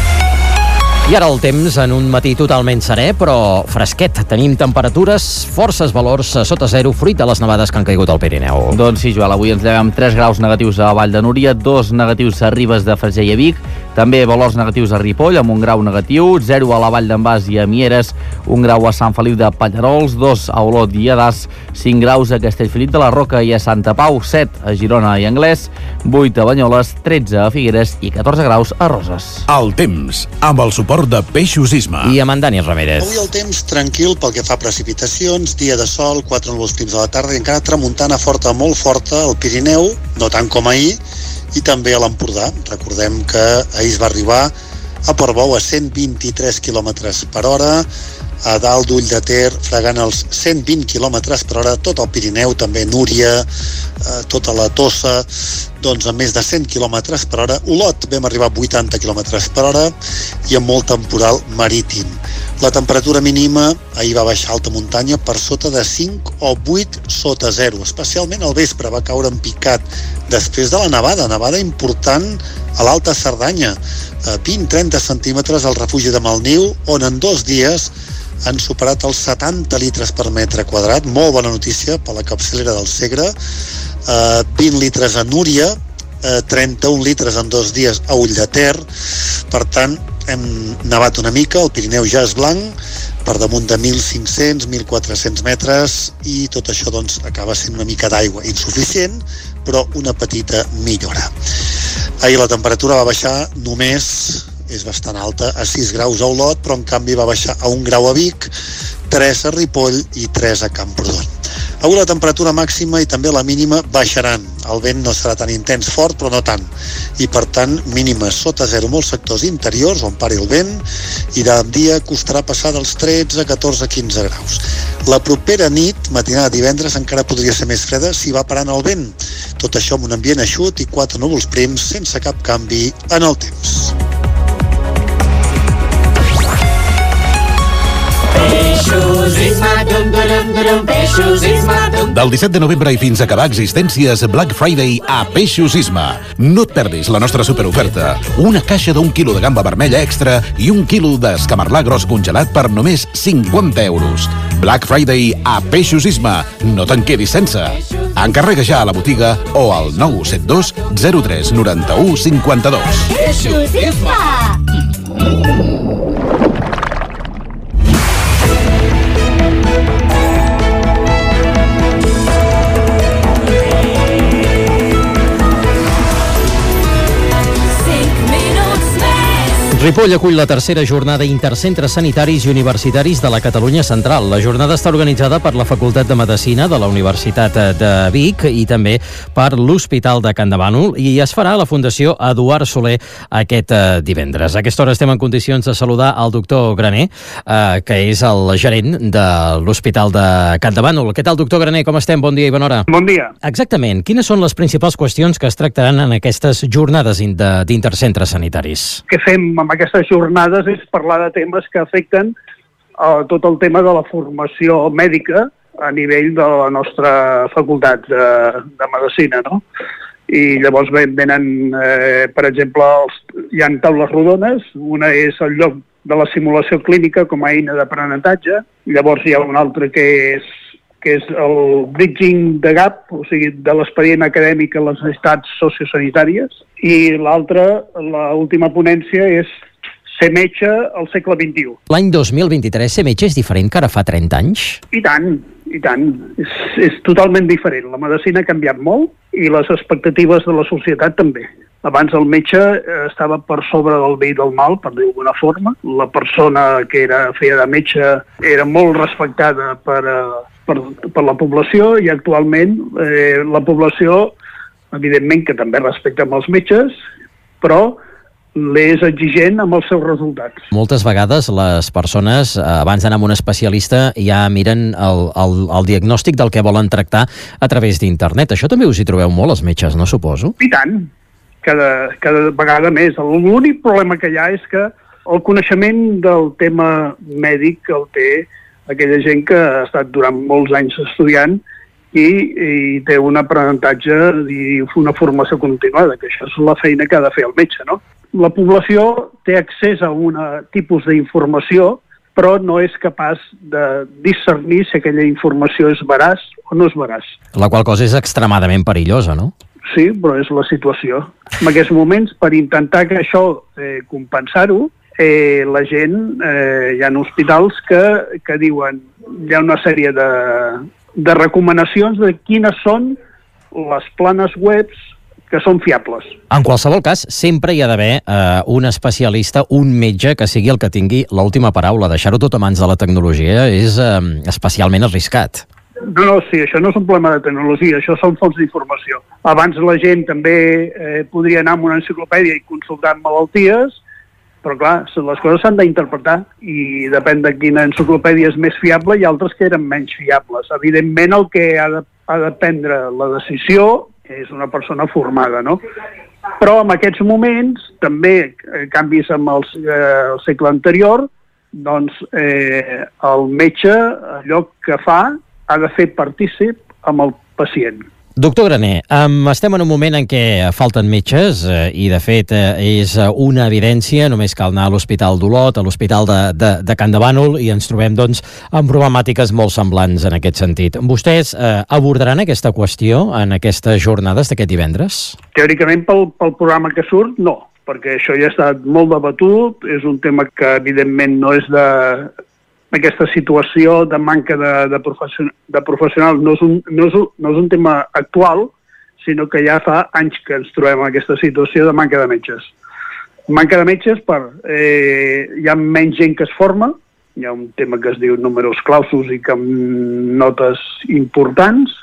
I ara el temps en un matí totalment serè, però fresquet. Tenim temperatures, forces valors sota zero, fruit de les nevades que han caigut al Pirineu. Doncs sí, Joel, avui ens llevem 3 graus negatius a Vall de Núria, 2 negatius a Ribes de Freser i a Vic, també valors negatius a Ripoll, amb 1 grau negatiu, 0 a la Vall d'en Bas i a Mieres, 1 grau a Sant Feliu de Pallarols, 2 a Olot i a Das, 5 graus a Castellfollit de la Roca i a Santa Pau, 7 a Girona i Anglès, 8 a Banyoles, 13 a Figueres i 14 graus a Roses. El temps, amb el suport de Peixos Isma. I amb en Dani Ramírez. Avui el temps tranquil pel que fa a precipitacions, dia de sol, 4 núvols prims a la tarda i encara tramuntana forta, molt forta al Pirineu, no tant com ahir, i també a l'Empordà. Recordem que ahir es va arribar a Portbou a 123 km per hora, a dalt d'Ull de Ter fregant els 120 km per hora, tot el Pirineu, també Núria, tota la Tossa, doncs a més de 100 km per hora. Olot vam arribar a 80 km per hora i amb molt temporal marítim. La temperatura mínima ahir va baixar a alta muntanya per sota de 5 o 8 sota 0, especialment al vespre va caure en picat després de la nevada important a l'Alta Cerdanya, 20-30 centímetres al refugi de Malniu, on en 2 dies han superat els 70 litres per metre quadrat, molt bona notícia per la capçalera del Segre, 20 litres a Núria, 31 litres en 2 dies a Ull de Ter. Per tant, hem nevat una mica, el Pirineu ja és blanc, per damunt de 1.500-1.400 metres, i tot això doncs, acaba sent una mica d'aigua, insuficient, però una petita millora. Ahir la temperatura va baixar només, és bastant alta, a 6 graus a Olot, però en canvi va baixar a 1 grau a Vic, 3 a Ripoll i 3 a Camprodon. Avui la temperatura màxima i també la mínima baixaran. El vent no serà tan intens fort, però no tant. I, per tant, mínimes sota zero molts sectors interiors, on pari el vent, i de dia costarà passar dels 13 a 14 a 15 graus. La propera nit, matinada divendres, encara podria ser més freda si va parant el vent. Tot això amb un ambient eixut i 4 núvols prims sense cap canvi en el temps. Del 17 de novembre i fins a acabar existències, Black Friday a Peixosisme. No et perdis la nostra superoferta. Una caixa d'1 quilo de gamba vermella extra i 1 quilo d'escamarlà gros congelat per només 50 euros. Black Friday a Peixosisme. No te'n quedis sense. Encarrega ja a la botiga o al 972 03 91 52. Peixosisme! Ripoll acull la tercera jornada intercentres sanitaris i universitaris de la Catalunya Central. La jornada està organitzada per la Facultat de Medicina de la Universitat de Vic i també per l'Hospital de Can de Bànol, i es farà a la Fundació Eduard Soler aquest divendres. A aquesta hora estem en condicions de saludar el doctor Graner, que és el gerent de l'Hospital de Can de Bànol. Què tal, doctor Graner? Com estem? Bon dia i bona hora. Bon dia. Exactament. Quines són les principals qüestions que es tractaran en aquestes jornades d'intercentres sanitaris? Què fem amb aquestes jornades és parlar de temes que afecten tot el tema de la formació mèdica a nivell de la nostra facultat de medicina, no? I llavors venen, per exemple, hi ha taules rodones, una és el lloc de la simulació clínica com a eina d'aprenentatge, llavors hi ha un altre que és el bridging the gap, o sigui, de l'expedient acadèmic a les necessitats sociosanitàries, i l'altra, l'última ponència, és ser metge al segle XXI. L'any 2023 ser metge és diferent que ara fa 30 anys? I tant, i tant. És totalment diferent. La medicina ha canviat molt i les expectatives de la societat també. Abans el metge estava per sobre del bé i del mal, per dir d'alguna forma. La persona que feia de metge era molt respectada per la població, i actualment la població, evidentment que també respecta els metges, però l'és exigent amb els seus resultats. Moltes vegades les persones, abans d'anar amb un especialista, ja miren el diagnòstic del que volen tractar a través d'internet. Això també us hi trobeu molt, els metges, no suposo? I tant, cada vegada més. L'únic problema que hi ha és que el coneixement del tema mèdic el té aquella gent que ha estat durant molts anys estudiant i té un aprenentatge i una formació continuada, que això és la feina que ha de fer el metge, no? La població té accés a un tipus d'informació, però no és capaç de discernir si aquella informació és veraç o no és veraç. La qual cosa és extremadament perillosa, no? Sí, però és la situació. En aquests moments, per intentar que això compensar-ho, la gent, hi ha hospitals que diuen, hi ha una sèrie de recomanacions de quines són les planes webs que són fiables. En qualsevol cas, sempre hi ha d'haver un especialista, un metge, que sigui el que tingui l'última paraula. Deixar-ho tot a mans de la tecnologia és especialment arriscat. No, sí, això no és un problema de tecnologia, això són fonts d'informació. Abans la gent també podria anar a una enciclopèdia i consultar malalties, però clar, les coses s'han d'interpretar i depèn de quina enciclopèdia és més fiable i altres que eren menys fiables. Evidentment, el que ha de prendre la decisió és una persona formada, no? Però en aquests moments, també canvis amb el segle anterior, doncs el metge, allò que fa, ha de fer partícip amb el pacient. Doctor Graner, estem en un moment en què falten metges i, de fet, és una evidència. Només cal anar a l'Hospital d'Olot, a l'Hospital de Can de Bànol, i ens trobem, doncs, amb problemàtiques molt semblants en aquest sentit. Vostès abordaran aquesta qüestió en aquestes jornades d'aquest divendres? Teòricament, pel programa que surt, no, perquè això ja ha estat molt debatut, és un tema que, evidentment, no és aquesta situació de manca de professionals no és un tema actual, sinó que ja fa anys que ens trobem en aquesta situació de manca de metges. Manca de metges hi ha menys gent que es forma, hi ha un tema que es diu números clausus i que amb notes importants,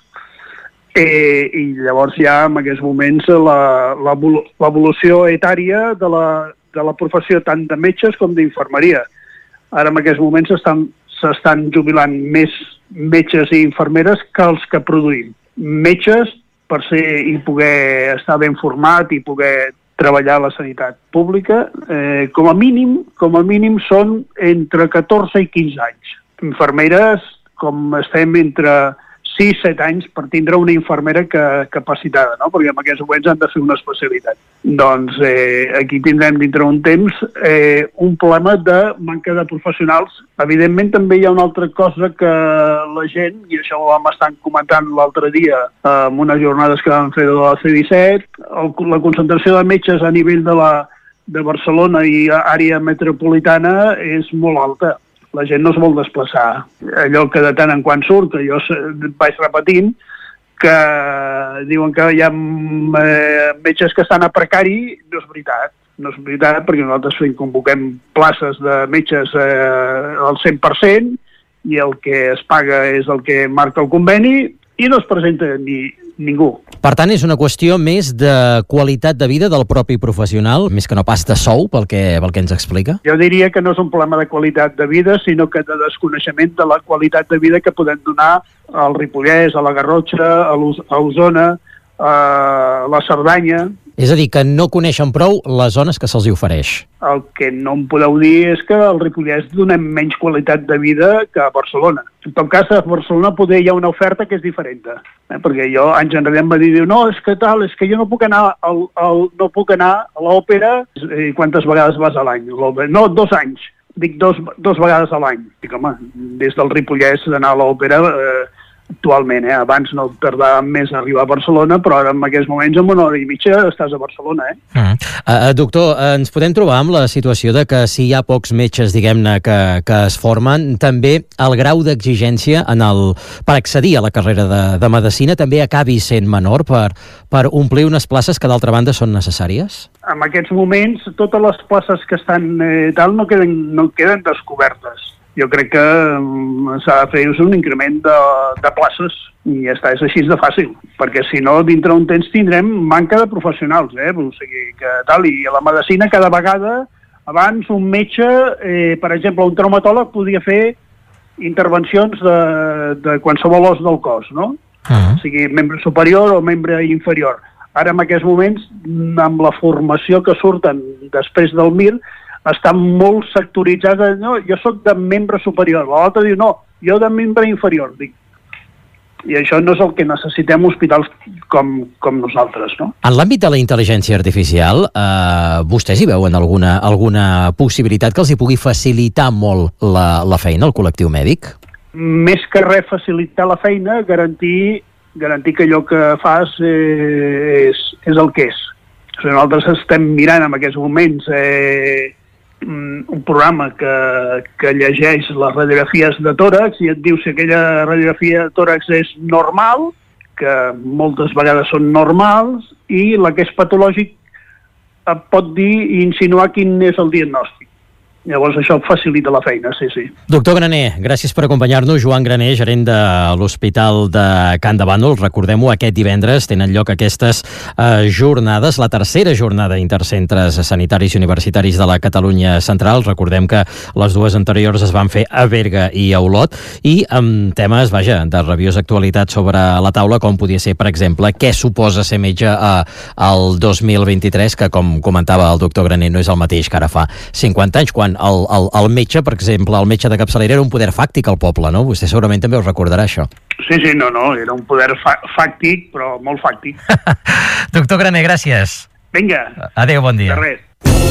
i llavors ja en aquests moments l'evolució etària de la professió tant de metges com d'infermeria. Ara en aquests moments s'estan jubilant més metges i infermeres que els que produïm. Metges per ser i poder estar ben format i poder treballar a la sanitat pública, com a mínim són entre 14 i 15 anys. Infermeres, com estem entre 6-7 anys per tindre una infermera capacitada, no? Perquè en aquests moments han de fer una especialitat. Doncs aquí tindrem dintre un temps un problema de manca de professionals. Evidentment també hi ha una altra cosa que la gent, i això ho vam estar comentant l'altre dia en unes jornades que vam fer de la C17, la concentració de metges a nivell de Barcelona i àrea metropolitana és molt alta. La gent no es vol desplaçar. Allò que de tant en quan surt, que jo vaig repetint, que diuen que hi ha metges que estan a precari, no és veritat. No és veritat, perquè nosaltres convoquem places de metges al 100% i el que es paga és el que marca el conveni i no es presenta ningú. Per tant, és una qüestió més de qualitat de vida del propi professional, més que no pas de sou, pel que ens explica? Jo diria que no és un problema de qualitat de vida, sinó que de desconeixement de la qualitat de vida que podem donar al Ripollès, a la Garrotxa, a Osona, a la Cerdanya. És a dir, que no coneixen prou les zones que se'ls ofereix. El que no em podeu dir és que al Ripollès donem menys qualitat de vida que a Barcelona. En tot cas, a Barcelona poder hi ha una oferta que és diferent. Perquè jo, anys enrere em va dir, no, és que jo no puc anar a l'òpera. Quantes vegades vas a l'any? No, 2 anys. Dic 2 vegades a l'any. Dic, home, des del Ripollès d'anar a l'òpera... actualment, abans no tardava més a arribar a Barcelona, però ara en aquests moments en 1 hora i mitja estàs a Barcelona. Doctor, ens podem trobar amb la situació de que si hi ha pocs metges, diguem-ne, que es formen, també el grau d'exigència per accedir a la carrera de Medicina també acabi sent menor per omplir unes places que d'altra banda són necessàries? En aquests moments totes les places que estan no queden descobertes. Jo crec que s'ha de fer un increment de places i ja està, és així de fàcil, perquè si no, dintre un temps tindrem manca de professionals, o sigui que tal, i a la medicina cada vegada, abans un metge, per exemple, un traumatòleg podia fer intervencions de qualsevol os del cos, no? O sigui, membre superior o membre inferior. Ara, en aquests moments, amb la formació que surten després del MIR, estan molt sectoritzades. No, jo soc de membre superior. L'altre diu, no, jo de membre inferior. Dic, i això no és el que necessitem hospitals com nosaltres, no? En l'àmbit de la intel·ligència artificial, vostès hi veuen alguna possibilitat que els hi pugui facilitar molt la feina, el col·lectiu mèdic? Més que res facilitar la feina, garantir que allò que fas és el que és. O sigui, nosaltres estem mirant en aquests moments un programa que llegeix les radiografies de tòrax i et diu si aquella radiografia de tòrax és normal, que moltes vegades són normals, i la que és patològic et pot dir i insinuar quin és el diagnòstic. Llavors això facilita la feina, sí. Doctor Graner, gràcies per acompanyar-nos. Joan Graner, gerent de l'Hospital de Can de Bànol. Recordem-ho, aquest divendres tenen lloc aquestes jornades, la tercera jornada intercentres sanitaris i universitaris de la Catalunya Central. Recordem que les 2 anteriors es van fer a Berga i a Olot, i amb temes, de rabiosa actualitat sobre la taula, com podia ser, per exemple, què suposa ser metge al 2023, que, com comentava el doctor Graner, no és el mateix que ara fa 50 anys, quan el metge, per exemple, el metge de capçalera era un poder fàctic al poble, no? Vostè segurament també us recordarà això. Sí, no, era un poder fàctic, però molt fàctic. Doctor Graner, gràcies. Vinga. Adéu, bon dia. De res.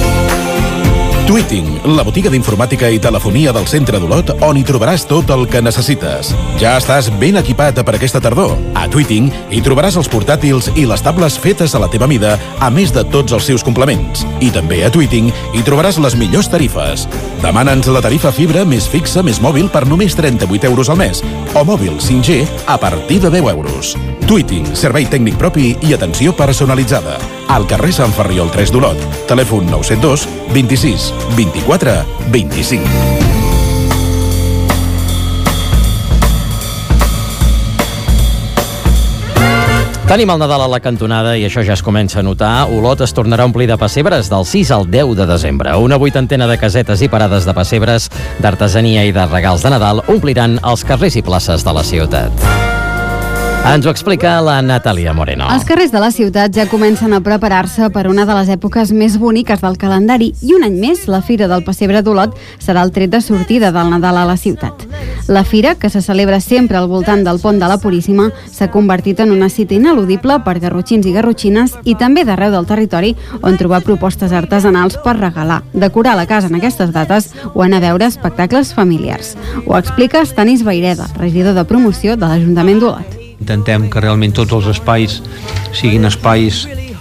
Tweeting, la botiga d'informàtica i telefonia del centre d'Olot, on hi trobaràs tot el que necessites. Ja estàs ben equipat per aquesta tardor. A Tweeting hi trobaràs els portàtils i les tables fetes a la teva mida, a més de tots els seus complements. I també a Tweeting hi trobaràs les millors tarifes. Demana'ns la tarifa fibra més fixa més mòbil per només 38 euros al mes, o mòbil 5G a partir de 10 euros. Tweeting, servei tècnic propi i atenció personalitzada. Al carrer Sant Ferriol 3 d'Olot. Telèfon 972 26 24 25. Tenim el Nadal a la cantonada i això ja es comença a notar. Olot es tornarà a omplir de pessebres del 6 al 10 de desembre. Una 80ena de casetes i parades de pessebres, d'artesania i de regals de Nadal ompliran els carrers i places de la ciutat. Ens ho explica la Natàlia Moreno. Els carrers de la ciutat ja comencen a preparar-se per una de les èpoques més boniques del calendari i un any més la Fira del Pessebre d'Olot serà el tret de sortida del Nadal a la ciutat. La fira, que se celebra sempre al voltant del Pont de la Puríssima, s'ha convertit en una cita ineludible per garrotxins i garrotxines i també d'arreu del territori on trobar propostes artesanals per regalar, decorar la casa en aquestes dates o anar a veure espectacles familiars. Ho explica Stanis Vaireda, regidor de promoció de l'Ajuntament d'Olot. Intentem que realment tots els espais siguin espais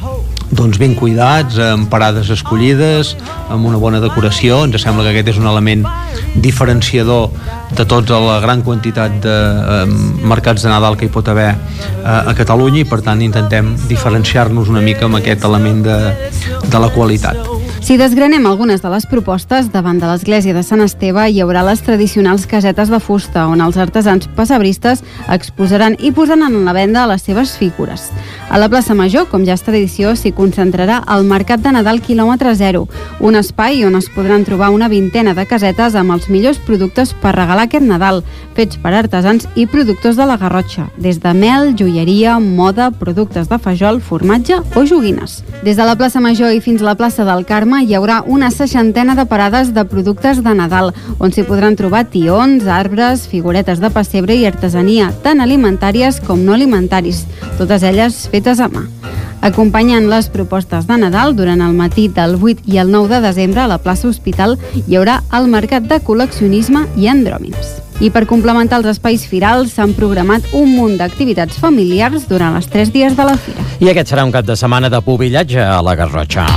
ben cuidats, amb parades escollides, amb una bona decoració. Ens sembla que aquest és un element diferenciador de tota la gran quantitat de mercats de Nadal que hi pot haver a Catalunya i per tant intentem diferenciar-nos una mica amb aquest element de la qualitat. Si desgranem algunes de les propostes, davant de l'església de Sant Esteve hi haurà les tradicionals casetes de fusta, on els artesans pessebristes exposaran i posaran en la venda les seves figures. A la plaça Major, com ja és tradició, s'hi concentrarà el Mercat de Nadal quilòmetre zero, un espai on es podran trobar una vintena de casetes amb els millors productes per regalar aquest Nadal, fets per artesans i productors de la Garrotxa, des de mel, joieria, moda, productes de fajol, formatge o joguines. Des de la plaça Major i fins a la plaça del Carme hi haurà una 60ena de parades de productes de Nadal, on s'hi podran trobar tions, arbres, figuretes de pessebre i artesania, tant alimentàries com no alimentaris, totes elles fetes a mà. Acompanyant les propostes de Nadal, durant el matí del 8 i el 9 de desembre a la plaça Hospital hi haurà el mercat de col·leccionisme i andròmins. I per complementar els espais firals s'han programat un munt d'activitats familiars durant els 3 dies de la fira. I aquest serà un cap de setmana de pubillatge a la Garrotxa.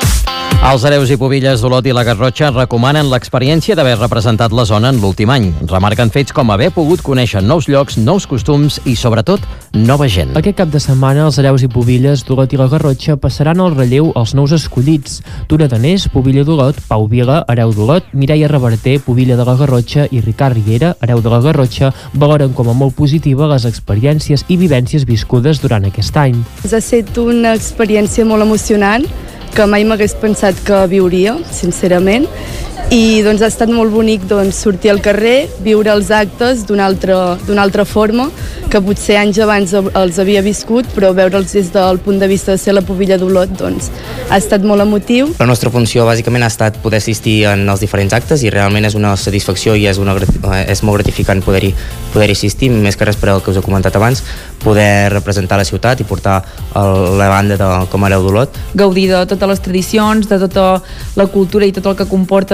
Els hereus i pubilles d'Olot i la Garrotxa recomanen l'experiència d'haver representat la zona en l'últim any. Remarquen fets com haver pogut conèixer nous llocs, nous costums i, sobretot, nova gent. Aquest cap de setmana, els hereus i pubilles d'Olot i la Garrotxa passaran al relleu els nous escollits. Tura Danés, pubilla d'Olot, Pau Vila, hereu d'Olot, Mireia Reverter, pubilla de la Garrotxa i Ricard Riera, hereu de la Garrotxa, valoren com a molt positiva les experiències i vivències viscudes durant aquest any. Ha estat una experiència molt emocionant que mai m'hagués pensat que viuria, sincerament, i ha estat molt bonic sortir al carrer, viure els actes d'una altra forma, que potser anys abans els havia viscut, però veure'ls des del punt de vista de ser la pubilla d'Olot ha estat molt emotiu. La nostra funció bàsicament ha estat poder assistir en els diferents actes i realment és una satisfacció i és molt gratificant poder-hi assistir, més que res per el que us he comentat abans, poder representar la ciutat i portar la banda com a hereu d'Olot. Gaudir de totes les tradicions, de tota la cultura i tot el que comporta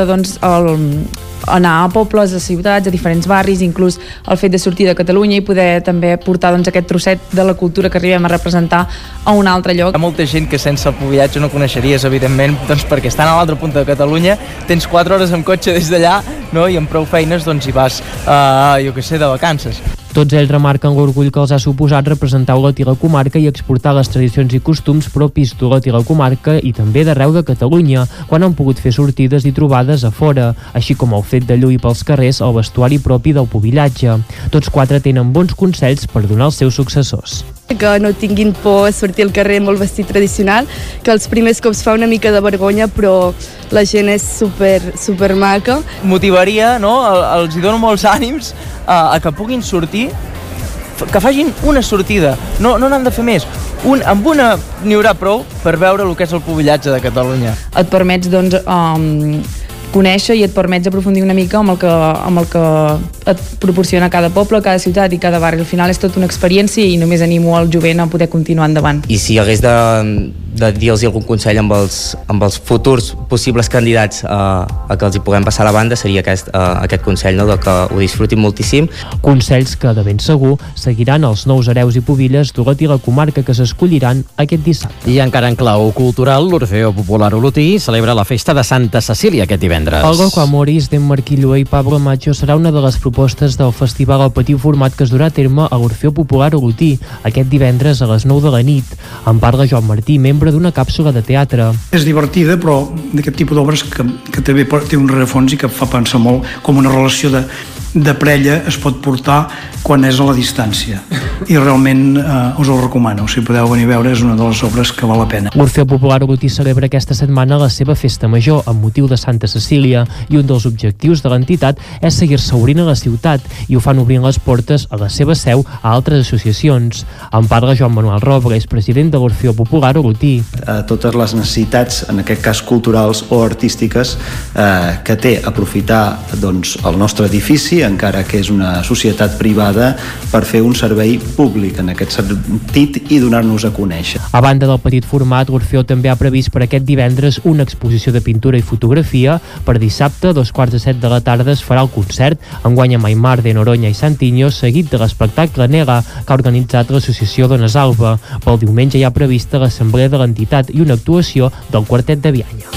anar a pobles, a ciutats, a diferents barris, inclús el fet de sortir de Catalunya i poder també portar aquest trosset de la cultura que arribem a representar a un altre lloc. Hi ha molta gent que sense el pubillatge no coneixeries, evidentment, perquè estan a l'altra punta de Catalunya, tens 4 hores amb cotxe des d'allà, no? I amb prou feines hi vas, de vacances. Tots ells remarquen l'orgull que els ha suposat representar Olot i la comarca i exportar les tradicions i costums propis d'Olot i la comarca i també d'arreu de Catalunya, quan han pogut fer sortides i trobades a fora, així com el fet de lluir pels carrers el vestuari propi del pubillatge. Tots 4 tenen bons consells per donar als seus successors. Que no tinguin por a sortir al carrer amb el vestit tradicional, que els primers cops fa una mica de vergonya, però la gent és super maca. Motivaria, no? Els hi dono molts ànims a que puguin sortir, que facin una sortida, no n'han de fer més. Amb una n'hi haurà prou per veure el que és el pubillatge de Catalunya. Et permets, conèixer i et permets aprofundir una mica amb el que et proporciona cada poble, cada ciutat i cada barri. Al final és tota una experiència i només animo el jovent a poder continuar endavant. I si hagués de dir-los algun consell amb els futurs possibles candidats a que els hi puguem passar a la banda, seria aquest consell, de que ho disfrutin moltíssim. Consells que, de ben segur, seguiran els nous hereus i pubilles d'Olot i la comarca que s'escolliran aquest dissabte. I encara en clau cultural, l'Orfeó Popular Olotí celebra la festa de Santa Cecília aquest divendres. El Goco Amoris d'en Marquillo i Pablo Macho serà una de les propostes del festival al petit format que es durà a terme a l'Orfeó Popular Olotí aquest divendres a les 9 de la nit. En parla Joan Martí, membre d'una càpsula de teatre. És divertida, però d'aquest tipus d'obres que també té un rerefons i que fa pensar molt com una relació de parella es pot portar quan és a la distància. i realment us ho recomano. Si podeu venir a veure, és una de les obres que val la pena. L'Orfeó Popular Olotí celebra aquesta setmana la seva festa major amb motiu de Santa Cecília i un dels objectius de l'entitat és seguir-se obrint a la ciutat i ho fan obrint les portes a la seva seu a altres associacions. En parla Joan Manuel Robles, president de l'Orfeó Popular Olotí. Totes les necessitats, en aquest cas culturals o artístiques, que té aprofitar el nostre edifici, encara que és una societat privada, per fer un servei públic en aquest sentit i donar-nos a conèixer. A banda del petit format, l'Orfeó també ha previst per aquest divendres una exposició de pintura i fotografia. Per dissabte, a 2:45 de la tarda, es farà el concert enguany a Aymar de Noroña i Santiño, seguit de l'espectacle Nega, que ha organitzat l'associació Dones Alba. Pel diumenge hi ha prevista l'assemblea de l'entitat i una actuació del Quartet de Bianya.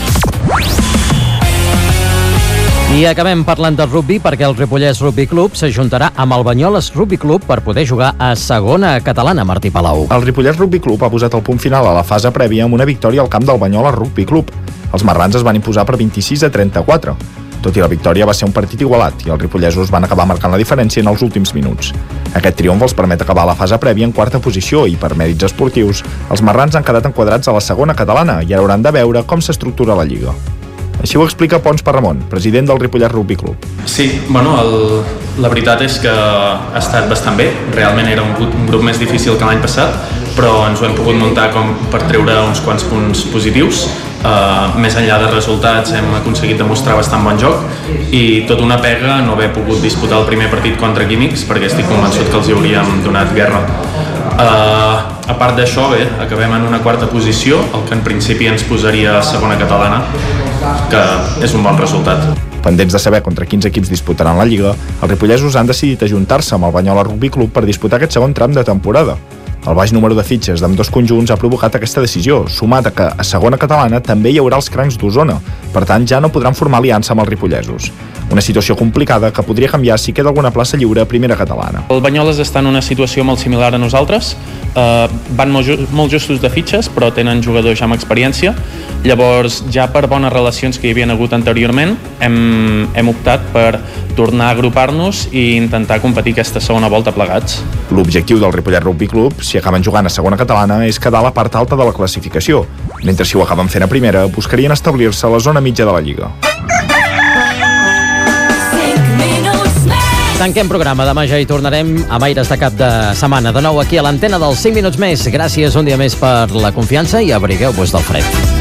I acabem parlant del rugby perquè el Ripollès Rugby Club s'ajuntarà amb el Banyoles Rugby Club per poder jugar a segona catalana, Martí Palau. El Ripollès Rugby Club ha posat el punt final a la fase prèvia amb una victòria al camp del Banyoles Rugby Club. Els marrans es van imposar per 26-34. Tot i la victòria va ser un partit igualat i els ripollesos van acabar marcant la diferència en els últims minuts. Aquest triomf els permet acabar la fase prèvia en quarta posició i, per mèrits esportius, els marrans han quedat enquadrats a la segona catalana i ara hauran de veure com s'estructura la Lliga. Així ho explica Pons Parramon, president del Ripollès Rugby Club. Sí, la veritat és que ha estat bastant bé. Realment era un grup més difícil que l'any passat, però ens ho hem pogut muntar com per treure uns quants punts positius. Més enllà de resultats hem aconseguit demostrar bastant bon joc i tot una pega no haver pogut disputar el primer partit contra Químics perquè estic convençut que els hi hauríem donat guerra. A part d'això, bé, acabem en una quarta posició, el que en principi ens posaria a segona catalana, que és un bon resultat. Pendents de saber contra quins equips disputaran la Lliga, els ripollesos han decidit ajuntar-se amb el Banyoles Rugby Club per disputar aquest segon tram de temporada. El baix número de fitxes d'ambdós conjunts ha provocat aquesta decisió, sumat a que a segona catalana també hi haurà els Crancs d'Osona, per tant ja no podran formar aliança amb els ripollesos. Una situació complicada que podria canviar si queda alguna plaça lliure a primera catalana. El Banyoles està en una situació molt similar a nosaltres, van molt justos de fitxes però tenen jugadors ja amb experiència, llavors ja per bones relacions que hi havia hagut anteriorment hem optat per tornar a agrupar-nos i intentar competir aquesta segona volta plegats. L'objectiu del Ripollès Rugby Club, si acaben jugant a segona catalana, és quedar a la part alta de la classificació, mentre si ho acaben fent a primera, buscarien establir-se a la zona mitja de la Lliga. Tanquem programa, demà ja hi tornarem amb aires de cap de setmana. De nou aquí a l'antena dels 5 minuts més. Gràcies un dia més per la confiança i abrigueu-vos del fred.